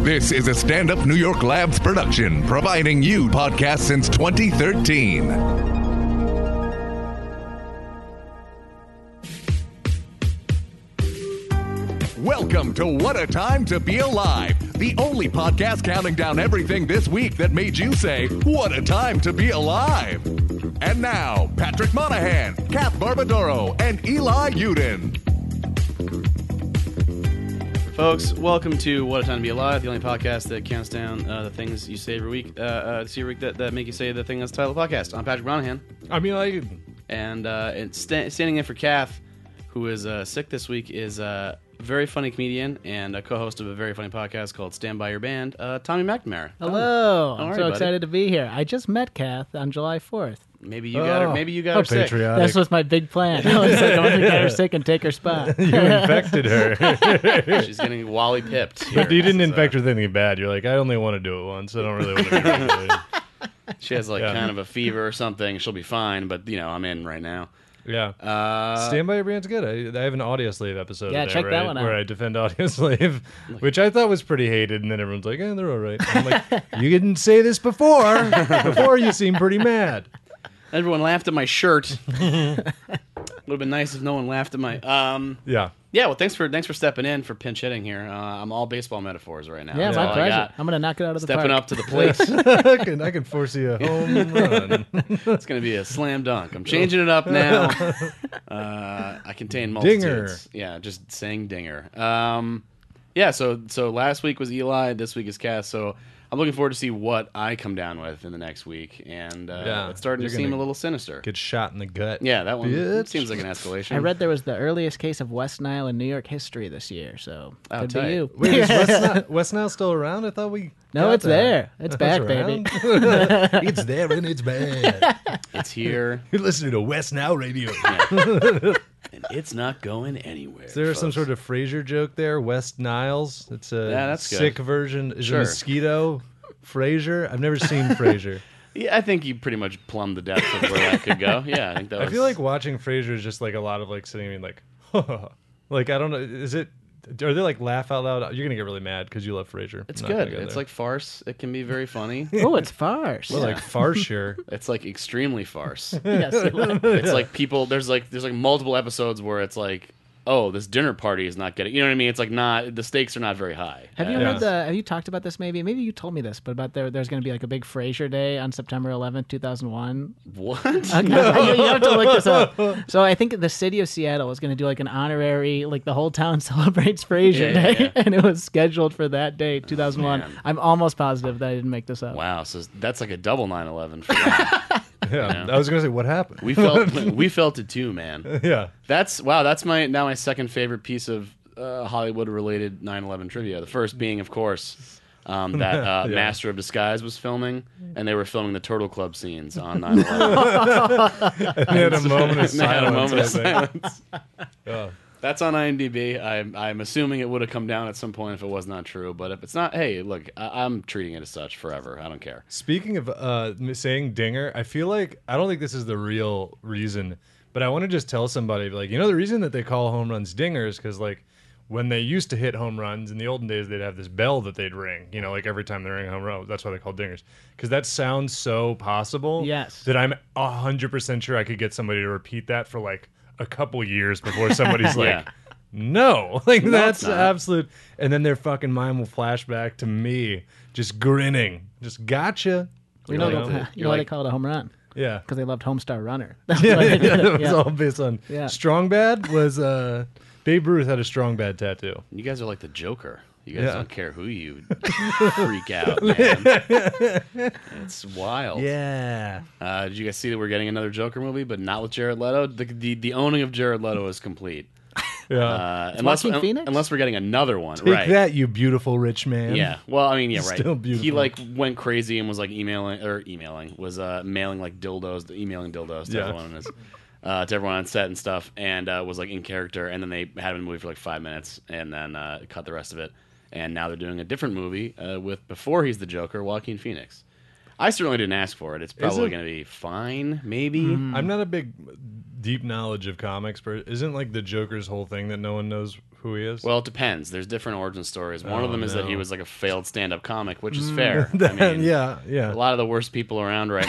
This is a Stand Up New York Labs production, providing you podcasts since 2013. Welcome to What a Time to Be Alive, the only podcast counting down everything this week that made you say, what a time to be alive. And now, Patrick Monahan, Kath Barbadoro, and Eli Uden. Folks, welcome to What a Time to Be Alive, the only podcast that counts down the things you say every week, that make you say the thing that's the title of the podcast. I'm Patrick Monahan. I'm Eli Uden. And standing in for Kath, who is sick this week, is a very funny comedian and a co-host of a very funny podcast called Stand By Your Band, Tommy McNamara. Hello. How I'm are so you, buddy? excited to be here. I just met Kath on July 4th. Maybe you got her. Maybe you got her sick. Patriotic. This was my big plan. I was like, I'm going to get her sick and take her spot. You infected her. She's getting Wally pipped. But you didn't infect her with anything bad. You're like, I only want to do it once. I don't really want to do it. She has kind of a fever or something. She'll be fine, but I'm in right now. Yeah. Stand By Your Band's good. I have an Audio Slave episode Yeah, there, check that one out. where I defend Audio Slave, which I thought was pretty hated, and then everyone's like, they're all right. I'm like, you didn't say this before. Before you seemed pretty mad. Everyone laughed at my shirt. Would have been nice if no one laughed at my. Yeah. Yeah. Well, thanks for stepping in for pinch hitting here. I'm all baseball metaphors right now. Yeah, That's my all I pleasure. got. I'm going to knock it out of the Stepping park. up to the plate. I can force you a home run. It's going to be a slam dunk. I'm changing it up now. I contain multitudes. Dinger. Yeah, just saying dinger. Yeah. So last week was Eli. This week is Cass. So I'm looking forward to see what I come down with in the next week, and it's starting to you're seem gonna a little sinister. Get shot in the gut. Yeah, that one Bitch. seems like an escalation. I read there was the earliest case of West Nile in New York history this year, so Oh, could tight. be you. Wait, is West Nile still around? I thought we. No, got it's that. there. It's back, around? baby. It's there and it's bad. It's here. You're listening to West Nile Radio. And it's not going anywhere. Is there some sort of Frasier joke there? West Niles? It's a that's good. sick version. Is Sure. a mosquito Frasier? I've never seen Frasier. Yeah, I think you pretty much plumbed the depths of where that could go. Yeah, I think that was... I feel like watching Frasier is just like a lot of like sitting and being like, like I don't know. Is it? Are they like laugh out loud? You're gonna get really mad because you love Frasier. it's I'm not gonna good. go It's there. like farce. It can be very funny. Oh, it's farce. Well, like Farsier. It's like extremely farce. Yes, it was. It's like people. There's like multiple episodes where it's like, oh, this dinner party is not getting. You know what I mean? It's like not. The stakes are not very high. Have you Yeah. heard have you talked about this maybe? Maybe you told me this, but about there's going to be like a big Frasier Day on September 11th, 2001. What? You have to look this up. So I think the city of Seattle was going to do like an honorary, like the whole town celebrates Frasier Yeah, Day, yeah. and it was scheduled for that day, 2001. Man. I'm almost positive that I didn't make this up. Wow. So that's like a double 9/11 for that. Yeah. Yeah. I was gonna say what happened. we felt it too, man. Yeah. That's my second favorite piece of Hollywood related 9/11 trivia. The first being, of course, that Yeah. Master of Disguise was filming, and they were filming the Turtle Club scenes on 9/11. And they had a moment of And they had a silence. moment of I think. silence. Yeah. That's on IMDb. I'm assuming it would have come down at some point if it was not true. But if it's not, hey, look, I'm treating it as such forever. I don't care. Speaking of saying dinger, I feel like I don't think this is the real reason, but I want to just tell somebody like, the reason that they call home runs dingers because like when they used to hit home runs in the olden days, they'd have this bell that they'd ring. Like every time they ring a home run, that's why they call dingers because that sounds so possible. Yes. That I'm 100% sure I could get somebody to repeat that for like a couple years before somebody's like. Yeah. No, like that's it's not. absolute. And then their fucking mind will flash back to me just grinning, just gotcha. You know, You're like- why they call it a home run? Yeah. Because they loved Homestar Runner. That's Yeah, why they did it it. was Yeah. all based on Yeah. Strong Bad was Babe Ruth had a Strong Bad tattoo. You guys are like the Joker. You guys Yeah. don't care who you freak out, man. It's wild. Yeah. Did you guys see that we're getting another Joker movie, but not with Jared Leto? The owning of Jared Leto is complete. Yeah. Unless Joaquin Phoenix? unless we're getting another one, Take right? that, you beautiful rich man. Yeah. Well, I mean, yeah, right. Still beautiful. He like went crazy and was like mailing mailing like dildos, emailing dildos to Yeah. everyone on set and stuff, and was like in character. And then they had him in the movie for like 5 minutes, and then cut the rest of it. And now they're doing a different movie with before he's the Joker, Joaquin Phoenix. I certainly didn't ask for it. It's probably it? going to be fine, maybe. I'm not a big deep knowledge of comics, but isn't like the Joker's whole thing that no one knows who he is? Well, it depends. There's different origin stories. One of them is that he no. was like a failed stand-up comic, which is fair. I mean, yeah. a lot of the worst people around right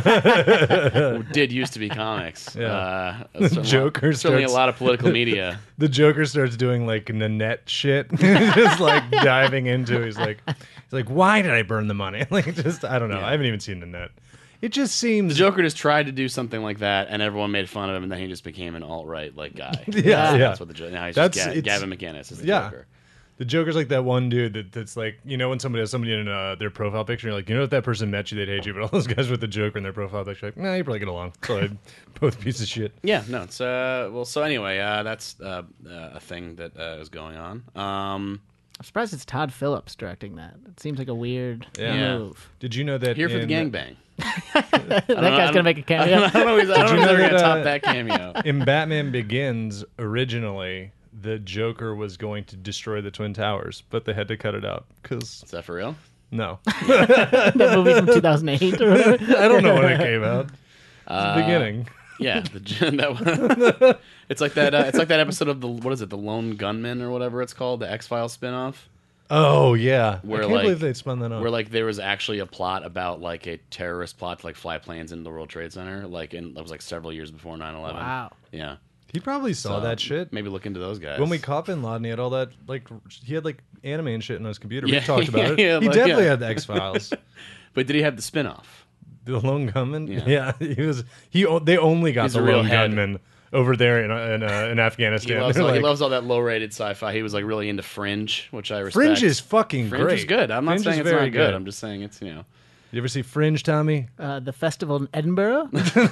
now did used to be comics. Yeah. Joker certainly a starts- lot of political media. The Joker starts doing like Nanette shit, just like diving into. He's like, why did I burn the money? Like, just I don't know. Yeah. I haven't even seen Nanette. It just seems The Joker just tried to do something like that, and everyone made fun of him, and then he just became an alt-right like guy. Yeah. That's what the Joker. Now he's That's- just it's- Gavin McInnes is the yeah. Joker. The Joker's like that one dude that's like, you know, when somebody has somebody in their profile picture, you're like, you know, if that person met you, they'd hate you. But all those guys with the Joker in their profile picture, like, nah, you probably get along. So both pieces of shit. Yeah, no. It's well. So anyway, that's a thing that is going on. I'm surprised it's Todd Phillips directing that. It seems like a weird Yeah. move. Did you know that Here for the in- gangbang. That guy's gonna make a cameo. I don't know if you know they're that, gonna top that cameo. in Batman Begins, originally, the Joker was going to destroy the Twin Towers, but they had to cut it out because Is that for real? no, That movie from 2008 or whatever. I don't know when it came out. It's the beginning. Yeah, that one. It's like that. It's like that episode of the Lone Gunman or whatever it's called, the X-Files spinoff, Oh yeah, Where, I can't like- believe they spun that off. where like there was actually a plot about like a terrorist plot to like fly planes into the World Trade Center, like that was like several years before 9/11. Wow. Yeah. He probably saw So, that shit. Maybe look into those guys. When we caught Bin Laden, he had all that, like, he had, like, anime and shit on his computer. We Yeah, talked about it. yeah, He like, definitely yeah. had the X-Files. But did he have the spinoff? The Lone Gunman? Yeah. They only got He's the a real Lone head. Gunman over there in He Afghanistan. loves, They're he like, loves all that low-rated sci-fi. He was like really into Fringe, which I respect. Fringe is fucking Fringe great. is good. I'm not Fringe saying is it's very not good. I'm just saying it's You ever see Fringe, Tommy? The festival in Edinburgh?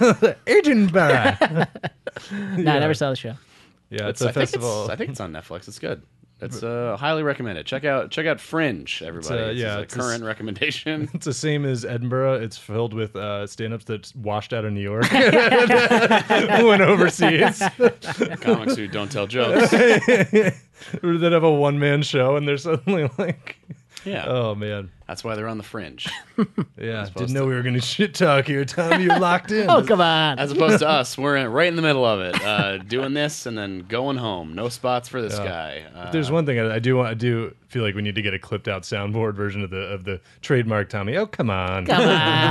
Edinburgh. No, I never saw the show. Yeah, it's I a think festival. I think it's on Netflix. It's good. It's highly recommended. Check out Fringe, everybody. It's a it's current recommendation. It's the same as Edinburgh. It's filled with stand-ups that's washed out of New York. Went overseas. Comics who don't tell jokes. Or that have a one-man show and they're suddenly like, Yeah, oh man. that's why they're on the Fringe, Yeah, opposed didn't know we were going to shit talk here, Tommy. You're locked in. Oh, come on. as opposed to us. We're right in the middle of it, doing this and then going home. No spots for this guy. There's one thing I do feel like we need to get a clipped out soundboard version of the trademark Tommy. Oh, come on. Come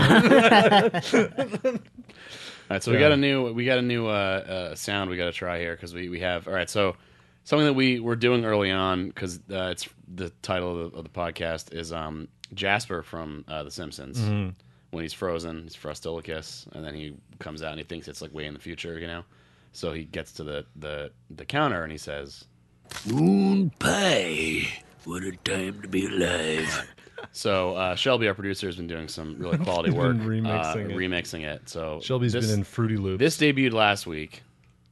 on. All right, so we got a new sound we got to try here because we have all right. So something that we were doing early on because it's the title of the podcast is Jasper from The Simpsons. Mm-hmm. When he's frozen, he's Frostilicus, and then he comes out and he thinks it's like way in the future, you know. So he gets to the counter and he says, Moon pie. What a time to be alive. So Shelby, our producer, has been doing some really quality work been remixing it. remixing it. So Shelby's been in Fruity Loops. This debuted last week.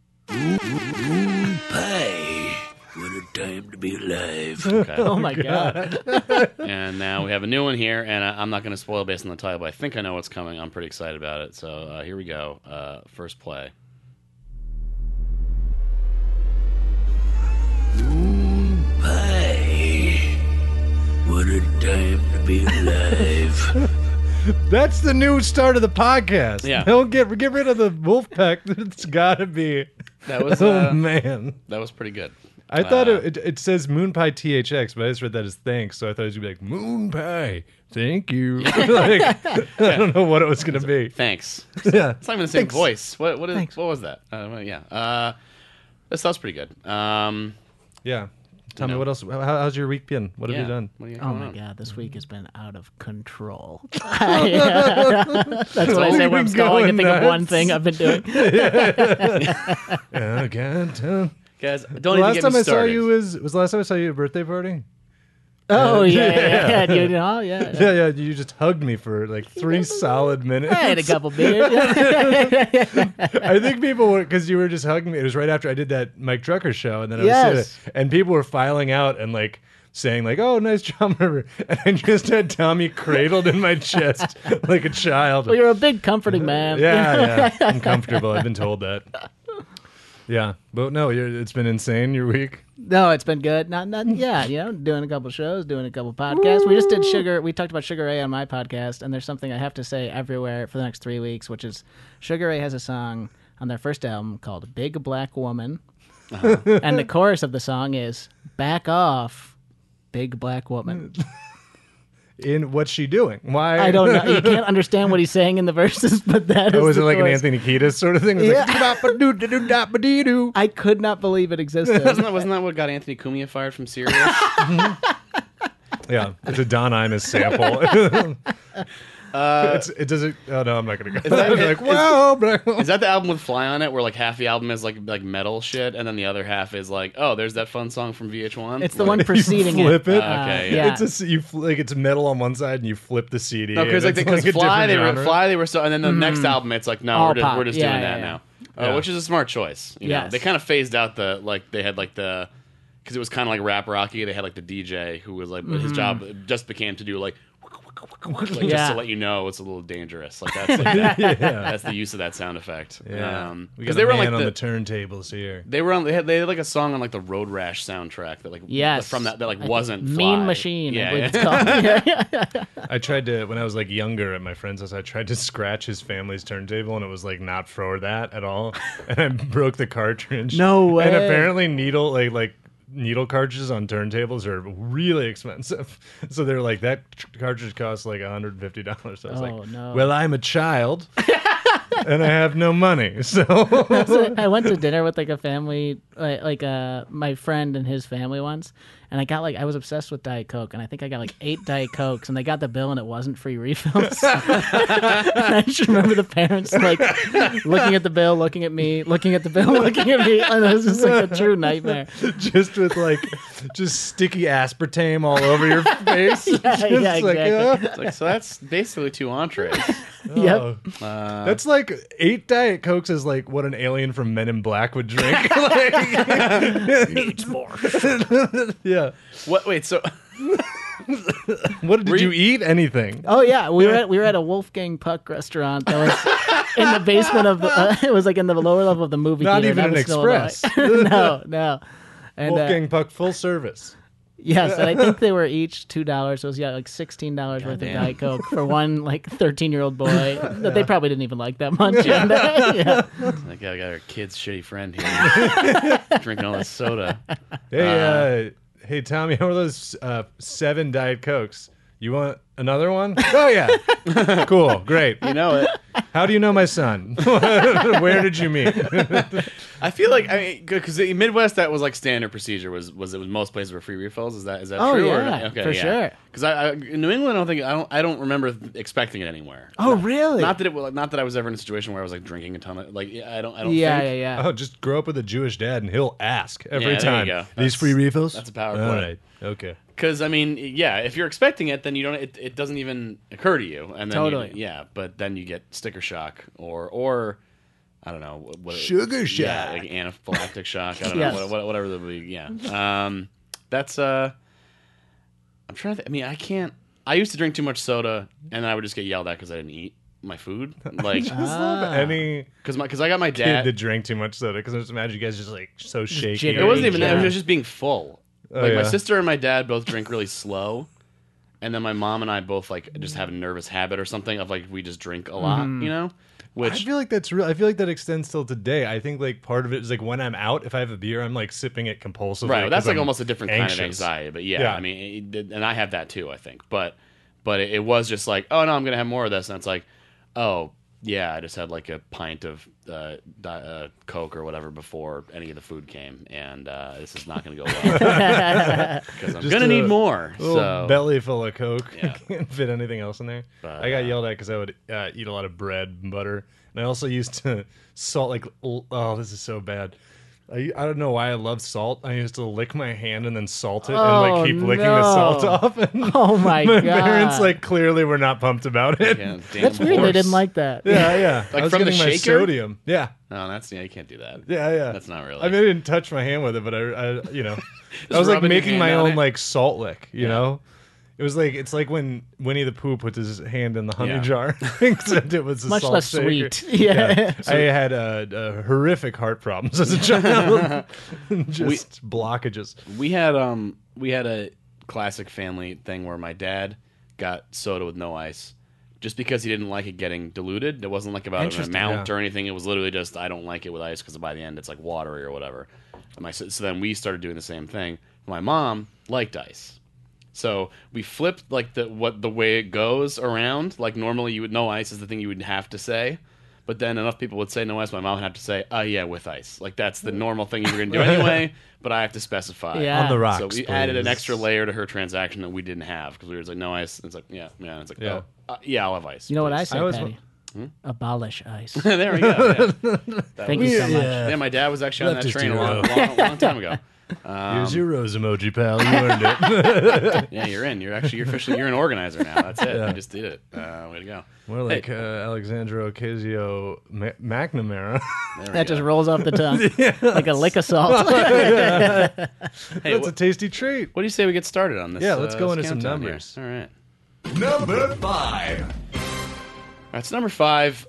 Moon pie. What a time to be alive. Okay. Oh, my God. And now we have a new one here, and I'm not going to spoil based on the title, but I think I know what's coming. I'm pretty excited about it. So here we go. First play. Moon pie. What a time to be alive. That's the new start of the podcast. Yeah. Don't get rid of the wolf pack. It's got to be. That was Oh, man. that was pretty good. I thought it says Moon Pie THX, but I just read that as thanks, so I thought it was going to be like, Moon Pie, thank you. Like, I don't know what it was going to be. Thanks. Yeah. It's not even the same Thanks. voice. What Thanks. was that? Yeah. This sounds pretty good. Yeah. Tell me know. what else. How's your week been? What have yeah. you done? What do you got Oh, going my on? God. This week has been out of control. That's what I say when I'm been stalling and going think of one nuts. thing I've been doing. Oh, God. Guys, don't The even last get time me I saw started. you was the last time I saw you at a birthday party? Oh, yeah. You know, yeah. Yeah, you just hugged me for like 3 solid minutes. I had a couple beers. I think people were, because you were just hugging me. It was right after I did that Mike Drucker show, and then I was Yes. sitting, and people were filing out and like saying like, "Oh, nice job," whatever. And I just had Tommy cradled in my chest like a child. Well, you're a big comforting man. Yeah, I'm comfortable. I've been told that. Yeah, but no, it's been insane your week. No, it's been good. Not, yeah, you know, doing a couple shows, doing a couple podcasts. We just did we talked about Sugar Ray on my podcast, and there's something I have to say everywhere for the next 3 weeks, which is Sugar Ray has a song on their first album called Big Black Woman. And the chorus of the song is, back off, big black woman. In what's she doing? Why? I don't know. You can't understand what he's saying in the verses, but that is Oh, is it the like chorus. an Anthony Kiedis sort of thing? It's like, I could not believe it existed. Wasn't that what got Anthony Cumia fired from Sirius? yeah, it's a Don Imus sample. It doesn't. Oh no, I'm not gonna go. that- like, whoa, bro. Is that the album with Fly on it, where like half the album is like metal shit, and then the other half is like, oh, there's that fun song from VH1? It's the one preceding flip it. Okay, yeah. It's it's metal on one side, and you flip the CD. No, because and like it's because a Fly, different genre. they were so, and then the next album, it's like, no, All we're pop. just Yeah, doing yeah, that yeah. now, Yeah. which is a smart choice. You know, Yes. they kind of phased out the they had like the because it was kind of like rap rocky. They had like the DJ who was like his job just became to do like just Yeah. to let you know it's a little dangerous. Like that's like that's the use of that sound effect. Yeah, we Because got they a were on man like on the the turntables here. they had like a song on like the Road Rash soundtrack that like Yes. from that like wasn't Mean Fly. Machine, I Yeah, believe yeah. it's called. I tried to when I was like younger at my friend's house. I tried to scratch his family's turntable, and it was like not for that at all. And I broke the cartridge. No way. And apparently needle cartridges on turntables are really expensive. So they're like, that cartridge costs like $150. So I was Oh, like, no. well, I'm a child and I have no money. So I went to dinner with like a family, my friend and his family once, and I was obsessed with Diet Coke, and I think I got like 8 Diet Cokes, and they got the bill and it wasn't free refills. And I just remember the parents like looking at the bill, looking at me, looking at the bill, looking at me, and it was just like a true nightmare. just with like just sticky aspartame all over your face. Yeah, yeah, exactly. It's like, so that's basically 2 entrees. Yep. Oh. That's like 8 Diet Cokes is like what an alien from Men in Black would drink. Needs more. Yeah. What? Wait. So What did you eat? Anything? Oh yeah, we were at a Wolfgang Puck restaurant that was in the basement of the. It was like in the lower level of the movie Not theater. even That an was still Express. Illinois. No. And Wolfgang Puck full service. yes, and I think they were each $2. So it was like $16 worth of damn. Diet Coke for one like 13-year-old boy that they probably didn't even like that much. And, yeah. like, I got our kid's shitty friend here drinking all this soda. Hey, hey, Tommy, how are those 7 Diet Cokes? You want another one? Oh yeah. Cool, great. You know it. How do you know my son? Where did you meet? I feel like because in Midwest that was like standard procedure was most places were free refills. Is that Oh, true? yeah, Okay, for sure. Because in New England I don't remember expecting it anywhere. Oh really? Not that I was ever in a situation where I was like drinking a ton of like I don't Yeah, think, yeah. Oh, just grow up with a Jewish dad, and he'll ask every Yeah, there time. you go. These That's- free refills? that's a power All play. right. Okay. Because I mean, yeah, if you're expecting it, then you don't. It doesn't even occur to you, and then Totally. but then you get sticker shock or I don't know what Sugar yeah, shock. like anaphylactic shock. I don't Yes. know whatever the yeah. That's I'm trying to. I mean, I can't. I used to drink too much soda, and then I would just get yelled at because I didn't eat my food. Like Just love any because I got my kid dad. that drank too much soda, because I just imagine you guys just like so shaky. jittery. It wasn't even that. Yeah. It was just being full. Oh, Like my yeah. sister and my dad both drink really slow, and then my mom and I both like just have a nervous habit or something of like we just drink a lot, you know. I Which feel like that's real. I feel like that extends till today. I think like part of it is like when I'm out, if I have a beer, I'm like sipping it compulsively. right, that's 'cause like I'm almost a different kind of anxious. anxiety. But yeah, Yeah. I mean, and I have that too. I think, but it was just like, oh no, I'm gonna have more of this, and it's like, oh yeah, I just had like a pint of Coke or whatever before any of the food came, and this is not gonna go well because I'm Just gonna a need more. Little So belly full of Coke. Yeah. Can't fit anything else in there. But, I got yelled at because I would eat a lot of bread and butter, and I also used to salt like. Oh, this is so bad. I don't know why I love salt. I used to lick my hand and then salt it and Oh, like keep licking the no. salt off. And Oh my my god. parents like clearly were not pumped about it. yeah, damn That's weird. They horse. didn't like that. Yeah. Like I was from the getting my shaker? sodium. Yeah. No, that's you can't do that. Yeah. That's not really. I mean, I didn't touch my hand with it, but I you know, I was like rubbing your making hand my on own it? like salt lick. You Yeah. know, it's like when Winnie the Pooh puts his hand in the honey Yeah. jar, except it was a Much salt less shaker. sweet. Yeah. I had horrific heart problems as a child, just blockages. We had a classic family thing where my dad got soda with no ice, just because he didn't like it getting diluted. It wasn't like about an Interesting. amount or anything. It was literally just I don't like it with ice because by the end it's like watery or whatever. So then we started doing the same thing. My mom liked ice. So we flipped like the way it goes around. Like normally you would no ice is the thing you would have to say. But then enough people would say no ice, my mom would have to say, yeah, with ice. Like that's the normal thing you were going to do anyway, but I have to specify. Yeah. On the rocks, So we please. added an extra layer to her transaction that we didn't have because we were just like, no ice. And it's like, yeah. And it's like, Yeah. I'll have ice. You know what I please. say, I always Patty? Abolish ice. There we go. Yeah. Thank you so much. Yeah, my dad was actually on that Leftist train a hero. long time ago. Here's your rose emoji, pal. You earned it. Yeah, you're in. You're officially an organizer now. That's it. You just did it. Way to go. More like Alexandra Ocasio McNamara. There we That just go. rolls off the tongue like a lick of salt. Hey, That's a tasty treat. what do you say we get started on this? Yeah, let's go into some countdown here? numbers. All right. Number 5. That's number 5.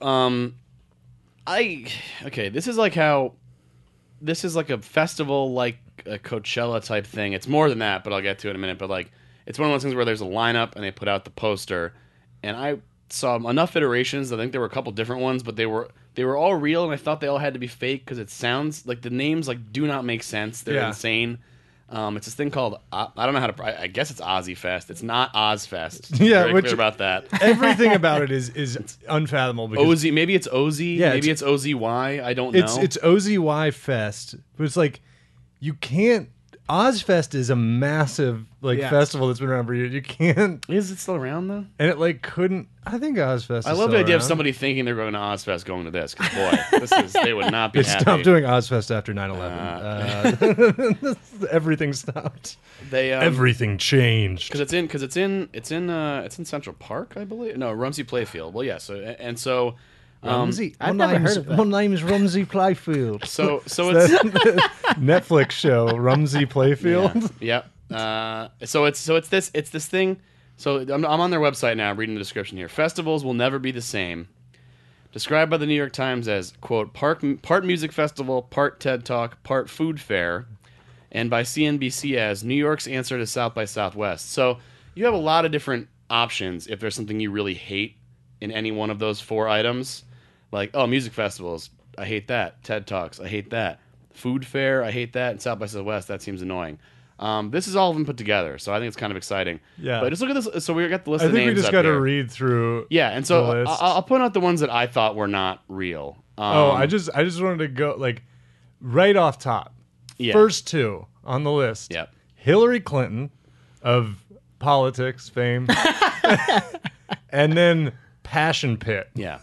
This is like a festival, like a Coachella type thing. It's more than that, but I'll get to it in a minute. But like, it's one of those things where there's a lineup and they put out the poster, and I saw enough iterations. I think there were a couple different ones, but they were all real, and I thought they all had to be fake because it sounds like the names like do not make sense. They're insane. It's this thing called I don't know how to. I guess it's Ozzy Fest. It's not Ozfest. Yeah, Very which- clear about that. Everything about it is unfathomable. Because Ozy, maybe it's Ozy, Yeah, maybe it's OZY. I don't know. it's OZY Fest, but it's like you can't. Ozfest is a massive festival that's been around for years. You can't, Is it still around though? and it couldn't. I think Ozfest. I is love still the idea of around. somebody thinking they're going to Ozfest going to this. Because boy, they would not be They happy. stopped doing Ozfest after 9/11. Everything stopped. They Everything changed. because it's in Central Park, I believe. No, Rumsey Playfield. Well, yeah. So Rumsey. I've never heard of that. My name's Rumsey Playfield. so it's Netflix show Rumsey Playfield. yeah. So it's this thing. So I'm on their website now, reading the description here. Festivals will never be the same. Described by the New York Times as, quote, part music festival, part TED Talk, part food fair, and by CNBC as New York's answer to South by Southwest. So you have a lot of different options if there's something you really hate in any one of those 4 items. Like, music festivals, I hate that. TED Talks, I hate that. Food fair, I hate that. And South by Southwest, that seems annoying. This is all of them put together, so I think it's kind of exciting. Yeah. But just look at this. So we got the list I of think names we just up got to here. read through. Yeah, and so the list. I'll point out the ones that I thought were not real. I just wanted to go like right off top. Yeah. First 2 on the list. Yep. Hillary Clinton of politics fame, and then Passion Pit. Yeah.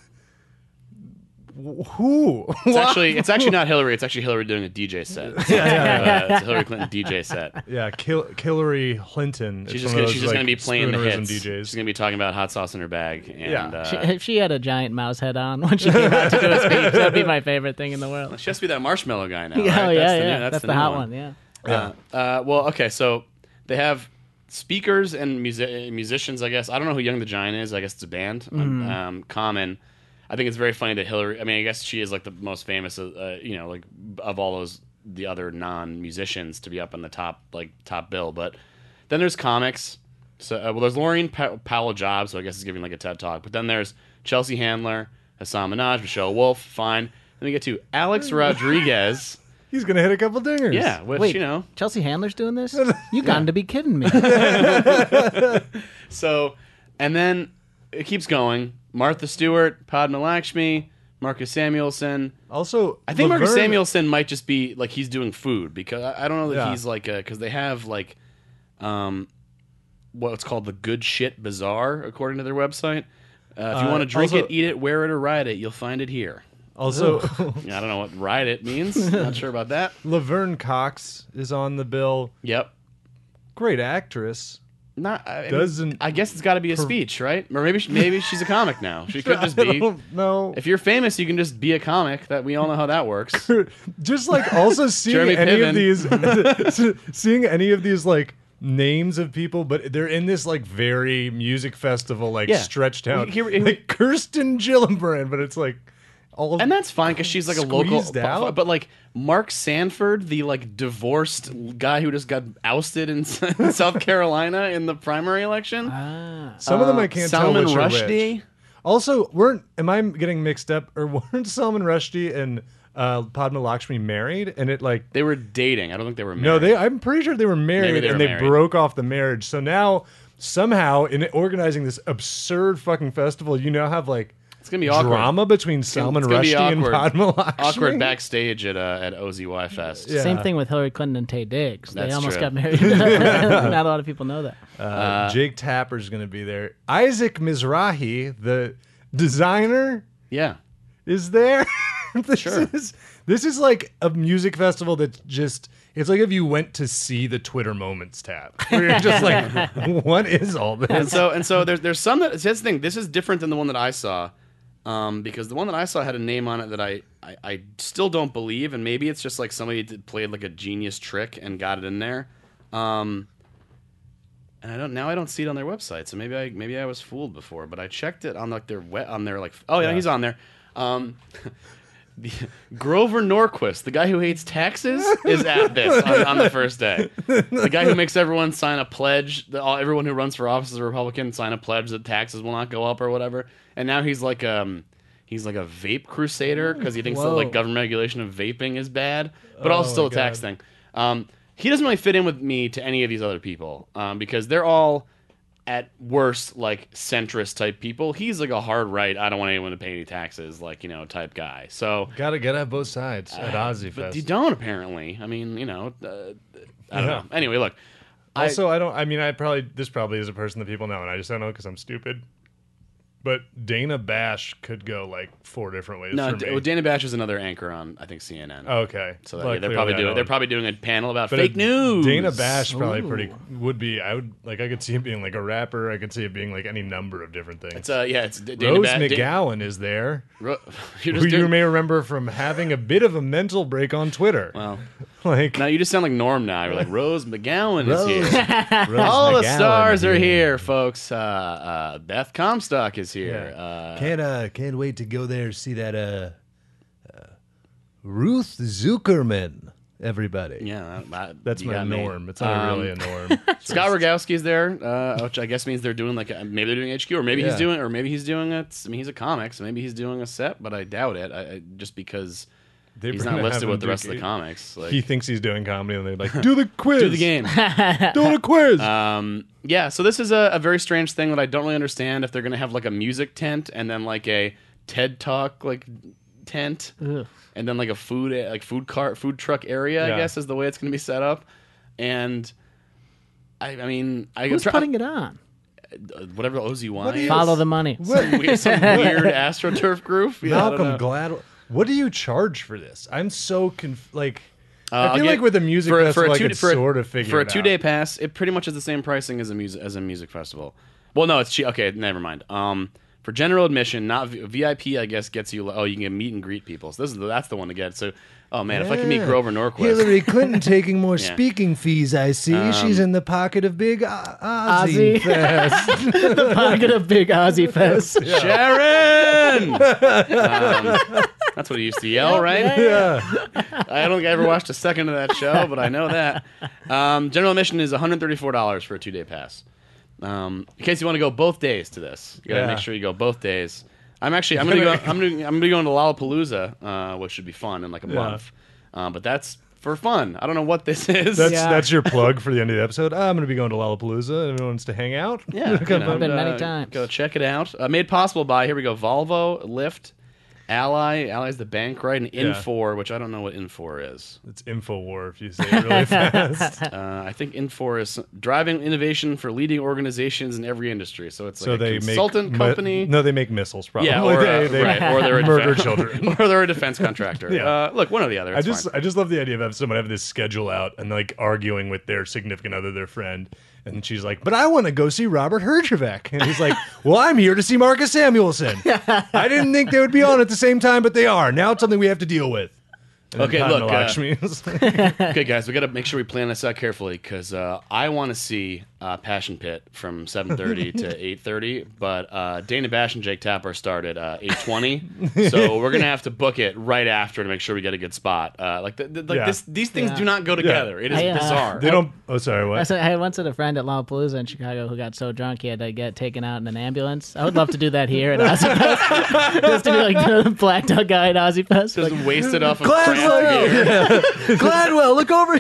Who? It's actually not Hillary. It's actually Hillary doing a DJ set. It's a Hillary Clinton DJ set. Yeah, Hillary Clinton. She's It's just one of going those, to be playing the spoonerism hits. DJs. She's going to be talking about hot sauce in her bag. And, Yeah. If she had a giant mouse head on when she came out to do a speech, that'd be my favorite thing in the world. she has to be that marshmallow guy now. Oh, right? yeah. That's the hot one, yeah. Well, okay, so they have speakers and musicians, I guess. I don't know who Young the Giant is. I guess it's a band. Common. I think it's very funny that Hillary. I mean, I guess she is like the most famous, like of all the other non-musicians to be up on the top bill. But then there's comics. So there's Laureen Powell Jobs, so I guess it's giving like a TED talk. But then there's Chelsea Handler, Hassan Minaj, Michelle Wolf. Fine. Then we get to Alex Rodriguez. He's gonna hit a couple dingers. Yeah, which Wait, you know. Chelsea Handler's doing this? You got to be kidding me. So, and then it keeps going. Martha Stewart, Padma Lakshmi, Marcus Samuelson. Also, I think Marcus Laverne- Samuelson might just be like he's doing food because I don't know that Yeah. he's like because they have like what's called the Good Shit Bazaar according to their website. If you want to drink also- it, eat it, wear it, or ride it, you'll find it here. Also, I don't know what ride it means. Not sure about that. Laverne Cox is on the bill. Yep. Great actress. Not I mean, Doesn't- I guess it's got to be a speech, right? Or maybe she's a comic now. She could just I be. don't know. If you're famous, you can just be a comic. That we all know how that works. Just like also seeing Jeremy any Piven. of these, seeing any of these like names of people, but they're in this like very music festival, like Yeah. stretched out, Here- like Kirsten Gillibrand, but it's like all. And that's fine because she's like a local. Squeezed out? But like Mark Sanford, the like divorced guy who just got ousted in South Carolina in the primary election. some of them I can't Salman tell which are which. Rushdie. Also, am I getting mixed up, or weren't Salman Rushdie and Padma Lakshmi married? And it like They were dating. I don't think they were married. no, I'm pretty sure they were married, Maybe they and were they married. broke off the marriage. So now somehow in organizing this absurd fucking festival, you now have like It's gonna be awkward. drama between Salman It's gonna be Rushdie and awkward. Padma Lakshmi. Awkward backstage at OZY Fest. Yeah. Same thing with Hillary Clinton and Tay Diggs. They That's almost true. got married. Not a lot of people know that. Jake Tapper's going to be there. Isaac Mizrahi, the designer, Yeah. is there. Sure. This is like a music festival that just, it's like if you went to see the Twitter Moments tab. Where you're just like, what is all this? And so there's some that, here's the thing, this is different than the one that I saw. Because the one that I saw had a name on it that I still don't believe, and maybe it's just like somebody played like a genius trick and got it in there. And I don't see it on their website, so maybe I was fooled before, but I checked it on like their oh yeah, he's on there. Grover Norquist, the guy who hates taxes, is at this on the first day. The guy who makes everyone sign a pledge, everyone who runs for office as a Republican sign a pledge that taxes will not go up or whatever. And now he's like a vape crusader because he thinks that like government regulation of vaping is bad, but also still a tax thing. He doesn't really fit in with me to any of these other people because they're all at worst like centrist type people. He's like a hard right, I don't want anyone to pay any taxes, like, type guy. So Gotta have both sides at Ozzy but Fest. you don't apparently. I mean, I don't know. Anyway, look. Also, this probably is a person that people know, and I just don't know because I'm stupid. But Dana Bash could go like 4 different ways for me. Dana Bash is another anchor on, I think, CNN. Okay, So Well, they're clearly probably doing a panel about But fake news. Dana Bash probably would be. I could see him being like a rapper. I could see it being like any number of different things. It's Dana Rose Bash. McGowan is there, You're who just you doing, may remember from having a bit of a mental break on Twitter. well, Like now you just sound like Norm. Now you're like Rose McGowan is here. Rose All the McGowan stars are here, folks. Beth Comstock is here. Can't wait to go there see that Ruth Zuckerman. Everybody, Yeah, that's you my got me. norm. It's not really a norm. Scott Rogowski's there, which I guess means they're doing like maybe they're doing HQ, or maybe Yeah. he's doing it. I mean, he's a comic, so maybe he's doing a set, but I doubt it. I just because They he's were not gonna listed have with him the do- rest of the comics. Like, He thinks he's doing comedy, and they're like, "Do the quiz, do the game. do the quiz." Yeah, so this is a very strange thing that I don't really understand. If they're going to have like a music tent and then like a TED Talk like tent, and then like a food truck area, Yeah. I guess is the way it's going to be set up. And I mean, Who's putting it on? whatever OZY is. Follow the money. Some weird AstroTurf group. Yeah, I don't Malcolm know. Gladwell. What do you charge for this? I'm so I I'll feel get- like with a music festival, I could sort of figure for a it 2-day out. pass. It pretty much is the same pricing as a music festival. Well, no, it's cheap. Okay, never mind. For general admission, not VIP, I guess gets you. Oh, you can get meet and greet people. So that's the one to get. So, oh man, if I can meet Grover Norquist, Hillary Clinton taking more Yeah. speaking fees. I see. She's in the pocket of big Ozzy. Ozzy Fest. The pocket of Big Ozzy Fest. Sharon. That's what he used to yell, right? Yeah. I don't think I ever watched a second of that show, but I know that. General admission is $134 for a 2-day pass. In case you want to go both days to this, you gotta Yeah. make sure you go both days. I'm gonna go to Lollapalooza, which should be fun in like a month. But that's for fun. I don't know what this is. That's your plug for the end of the episode. I'm going to be going to Lollapalooza. Everyone wants to hang out. Yeah, Come on. I've been many times. Go check it out. Made possible by, here we go, Volvo, Lyft, Ally. Ally's the bank, right? And Yeah. Infor, which I don't know what Infor is. It's Infowar if you say it really fast. I think Infor is driving innovation for leading organizations in every industry. So it's like So a they consultant make company. No, they make missiles. Probably. Yeah, or, they right, or they're a murder defense, children. or they're a defense contractor. Yeah. Look, one or the other. I It's fine. just love the idea of someone having this schedule out and like arguing with their significant other, their friend, and she's like, "But I want to go see Robert Herjavec," and he's like, "Well, I'm here to see Marcus Samuelson. I didn't think they would be on at the same time, but they are. Now it's something we have to deal with." And then Okay, Padma look, Lakshmi is like, Okay, guys, we got to make sure we plan this out carefully because I want to see Passion Pit from 7:30 to 8:30, but Dana Bash and Jake Tapper start at 8:20, so we're gonna have to book it right after to make sure we get a good spot. These things do not go together. It is bizarre. They don't. Oh, sorry. What? I once had a friend at Lollapalooza in Chicago who got so drunk he had to get taken out in an ambulance. I would love to do that here at Ozzy just to be like the blacked out guy at Ozzy Fest. Just Like, wasted off of craft beer. Gladwell, look over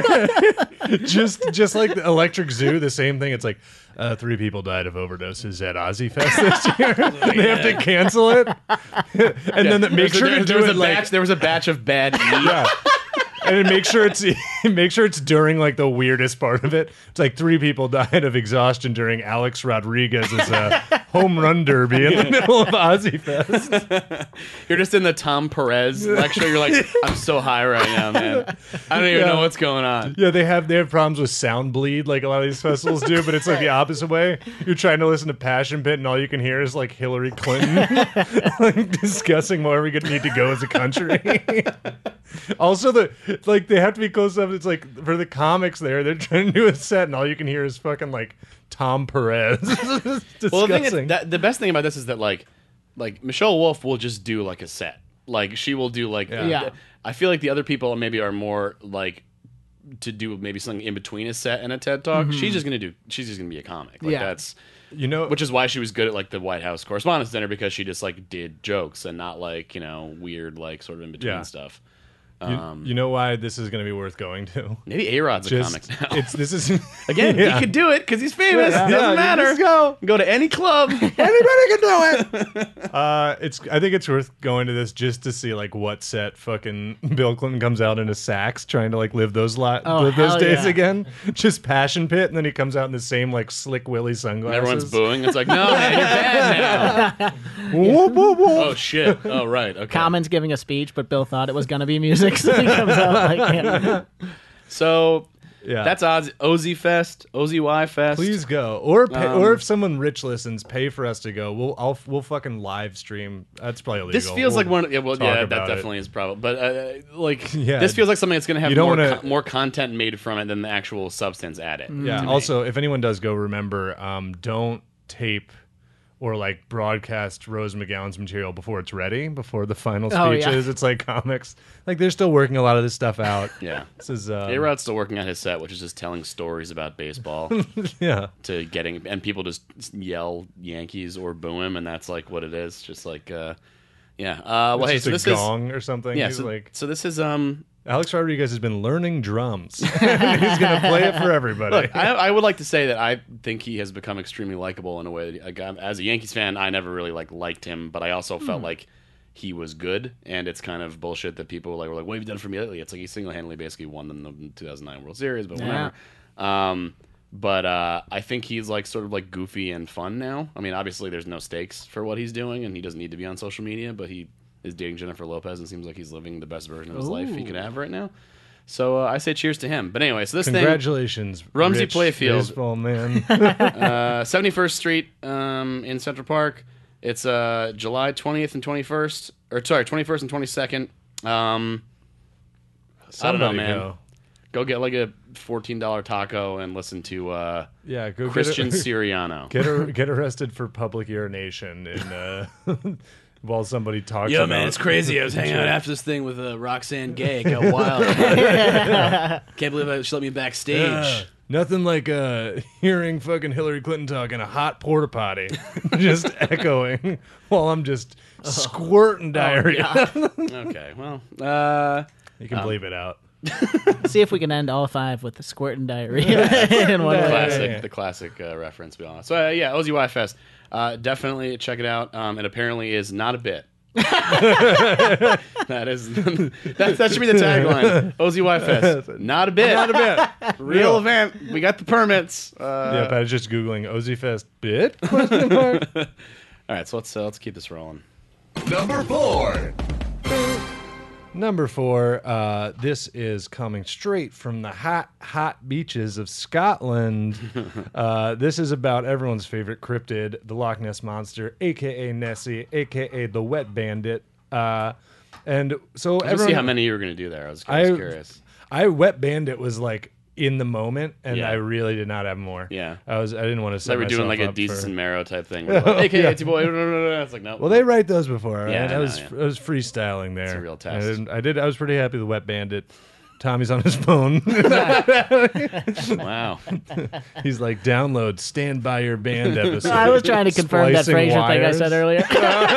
here. just like the Electric Zoo, the same thing. It's like 3 people died of overdoses at Ozzy Fest this year. They have to cancel it, and then make sure to do it like there was a batch of bad meat. yeah. And then make sure it's during like the weirdest part of it. It's like 3 people died of exhaustion during Alex Rodriguez's home run derby in the middle of Ozzy Fest. You're just in the Tom Perez lecture. You're like, I'm so high right now, man. I don't even know what's going on. Yeah, they have problems with sound bleed like a lot of these festivals do, but it's like the opposite way. You're trying to listen to Passion Pit, and all you can hear is like Hillary Clinton like discussing where we need to go as a country. Also, they have to be close up. It's like for the comics they're trying to do a set, and all you can hear is fucking like Tom Perez. Discussing. Well, the thing is, the best thing about this is that like Michelle Wolf will just do like a set. Like she will do like I feel like the other people maybe are more like to do maybe something in between a set and a TED Talk. She's just gonna be a comic. Like that's which is why she was good at like the White House Correspondents' Dinner, because she just like did jokes and not like weird like sort of in between stuff. You know why this is going to be worth going to? Maybe A-Rod's a comic now. This is Again, he could do it because he's famous. It doesn't matter. Just go to any club. Anybody can do it. I think it's worth going to this just to see like what set fucking Bill Clinton comes out in a sax trying to like live those days again. Just Passion Pit, and then he comes out in the same like Slick Willy sunglasses. And everyone's booing. It's like, no, man, you're bad now. Whoop, whoop, whoop. Oh shit. Oh right. Okay. Common's giving a speech, but Bill thought it was going to be music, so he comes out like. So that's Ozzy Fest, OZY Fest. Please go, or if someone rich listens, pay for us to go. We'll fucking live stream. That's probably illegal. This feels like one. That definitely is probably. But this feels like something that's going to have more content made from it than the actual substance added. Yeah. Also, if anyone does go, remember, don't tape or like broadcast Rose McGowan's material before it's ready, before the final speeches. It's like comics. Like they're still working a lot of this stuff out. Yeah. This is A-Rod's still working on his set, which is just telling stories about baseball. To getting, and people just yell Yankees or boo him, and that's like what it is. Just like well, hey, so this gong or something. Yeah. So this is Alex Rodriguez has been learning drums. He's going to play it for everybody. Look, I would like to say that I think he has become extremely likable in a way. As a Yankees fan, I never really liked him, but I also felt like he was good. And it's kind of bullshit that people were like, "What have you done for me lately?" It's like he single-handedly basically won them the 2009 World Series, but whatever. But I think he's like sort of like goofy and fun now. I mean, obviously there's no stakes for what he's doing, and he doesn't need to be on social media, but he is dating Jennifer Lopez and seems like he's living the best version of his life he could have right now. So I say cheers to him. But anyway, so this Congratulations, thing, Rumsey Rich Playfield, baseball man. 71st Street in Central Park. It's July 20th and 21st, or sorry, 21st and 22nd. I don't know, man. Go get like a $14 taco and listen to go Christian Siriano. Get arrested for public urination in while somebody talks. Yo, about man, it's crazy. I was hanging out after this thing with Roxanne Gay. It got wild. Can't believe she let me backstage. Nothing like hearing fucking Hillary Clinton talk in a hot porta potty, just echoing while I'm just squirting diarrhea. Okay, well, you can bleep it out. See if we can end all 5 with the squirt and diarrhea in one way. The classic reference, to be honest. So OZY Fest, definitely check it out. It apparently is not a bit. that should be the tagline. OZY Fest, not a bit, real event. We got the permits. I was just googling OZ Fest bit. All right, so let's keep this rolling. Number 4, this is coming straight from the hot beaches of Scotland. This is about everyone's favorite cryptid, the Loch Ness Monster, a.k.a. Nessie, a.k.a. the Wet Bandit. And so I see how many you were going to do there. I was curious. Wet Bandit was like in the moment, and Yeah. I really did not have more. Yeah. I didn't want to set They were doing myself like a up Desus for- and Mero type thing. Where they're like, hey, it's your boy. It's like, no. Well, they write those before, right? Yeah, I I was know, I was freestyling there. It's a real test. I was pretty happy with Wet Bandit. Tommy's on his phone. Wow. He's like, download Stand By Your Band episode. I was trying to confirm that Splicing Frasier thing I wires. said earlier.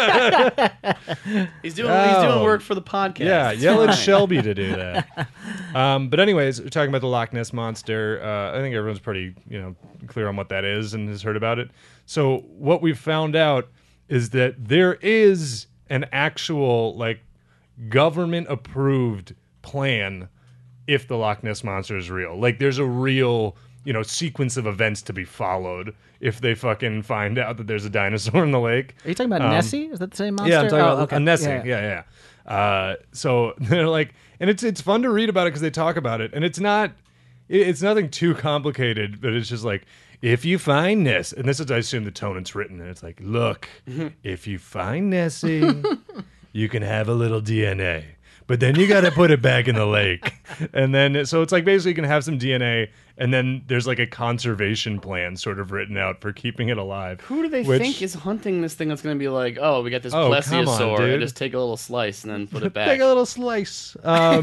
He's doing work for the podcast. Yeah, It's yell at fine. Shelby to do that. But anyways, we're talking about the Loch Ness Monster. I think everyone's pretty, clear on what that is and has heard about it. So what we've found out is that there is an actual, like, government-approved plan if the Loch Ness Monster is real. Like, there's a real, sequence of events to be followed if they fucking find out that there's a dinosaur in the lake. Are you talking about Nessie? Is that the same monster? Yeah, I'm talking about okay. Nessie. Yeah. Yeah. So they're like, and it's fun to read about it because they talk about it, and it's nothing too complicated, but it's just like, if you find Nessie, and this is, I assume, the tone it's written, and it's like, look, if you find Nessie, you can have a little DNA. But then you got to put it back in the lake. And then, so it's like basically you can have some DNA, and then there's like a conservation plan sort of written out for keeping it alive. Who do they which- think is hunting this thing that's going to be like, oh, we got this Oh, come on, plesiosaur, dude. and just take a little slice and then put it back? Take a little slice.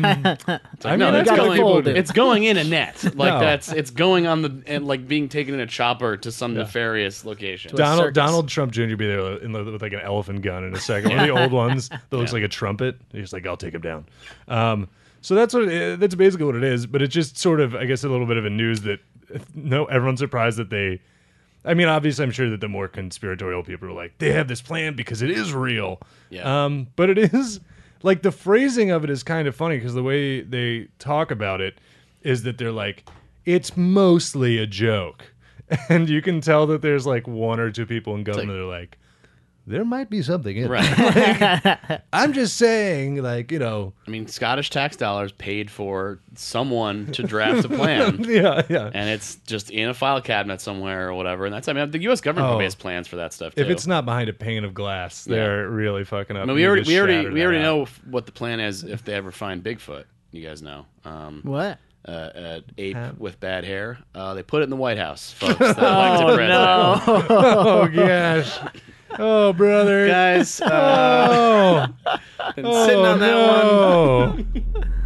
I no, mean, it's that's gotta what people fold do. it. It's going in a net. Like No. it's going on the and like being taken in a chopper to some nefarious location. Donald circus. Donald Trump Jr. be there with like an elephant gun in a second. One of the old ones that looks like a trumpet. He's like, I'll take him down. So that's that's basically what it is. But it's just sort of, I guess, a little bit of a news that everyone's surprised that they. I mean, obviously, I'm sure that the more conspiratorial people are like, they have this plan because it is real. Yeah. But it is like the phrasing of it is kind of funny because the way they talk about it is that they're like, it's mostly a joke. And you can tell that there's like one or two people in government that are like, there might be something in it. Right. I'm just saying, like, I mean, Scottish tax dollars paid for someone to draft a plan. yeah. And it's just in a file cabinet somewhere or whatever. And that's, I mean, the U.S. government probably has plans for that stuff, too. If it's not behind a pane of glass, they're really fucking up. I mean, we already know what the plan is if they ever find Bigfoot. You guys know. What? Ape with bad hair. They put it in the White House, folks. That elected president. Oh, gosh. Oh, brother. Guys, Oh, been sitting on that one.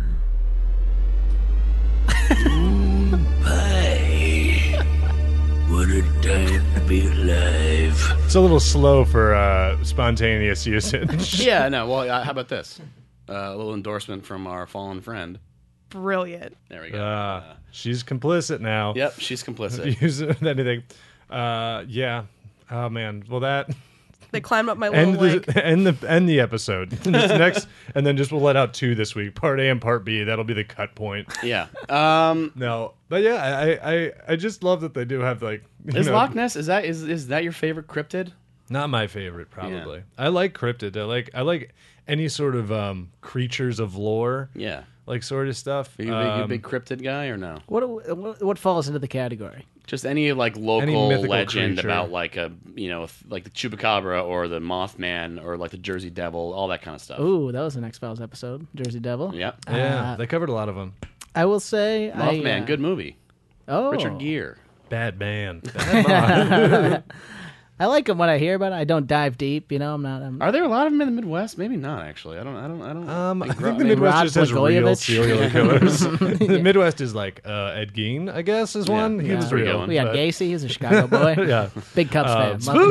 Hey, what a time to be alive. It's a little slow for spontaneous usage. Yeah, no. Well, how about this? A little endorsement from our fallen friend. Brilliant. There we go. She's complicit now. Yep, she's complicit. Use anything. Yeah. Oh man. Well, that They climbed up my little leg. end the episode. This next, and then just we'll let out 2 this week, part A and part B. That'll be the cut point. Yeah. No, but yeah, I just love that they do have like. Is Loch Ness is that your favorite cryptid? Not my favorite, probably. I like cryptid. I like any sort of creatures of lore, Yeah. like sort of stuff. Are you a big cryptid guy or no? What falls into the category? Just any like local mythical legend creature. about like like the Chupacabra or the Mothman or like the Jersey Devil, all that kind of stuff. Ooh, that was an X-Files episode. Jersey Devil. Yeah. Yeah, they covered a lot of them. I will say, Mothman, good movie. Oh, Richard Gere. Bad man. Bad man. I like him when I hear about it. I don't dive deep. I'm not. Are there a lot of them in the Midwest? Maybe not actually. I don't. I think the Maybe Midwest Rod just has real Blagojevich. serial killers. The Midwest is like Ed Gein, I guess, is one. He yeah, was that's where real. we're We had but- Gacy. He's a Chicago boy. Yeah. Big Cubs fan. Love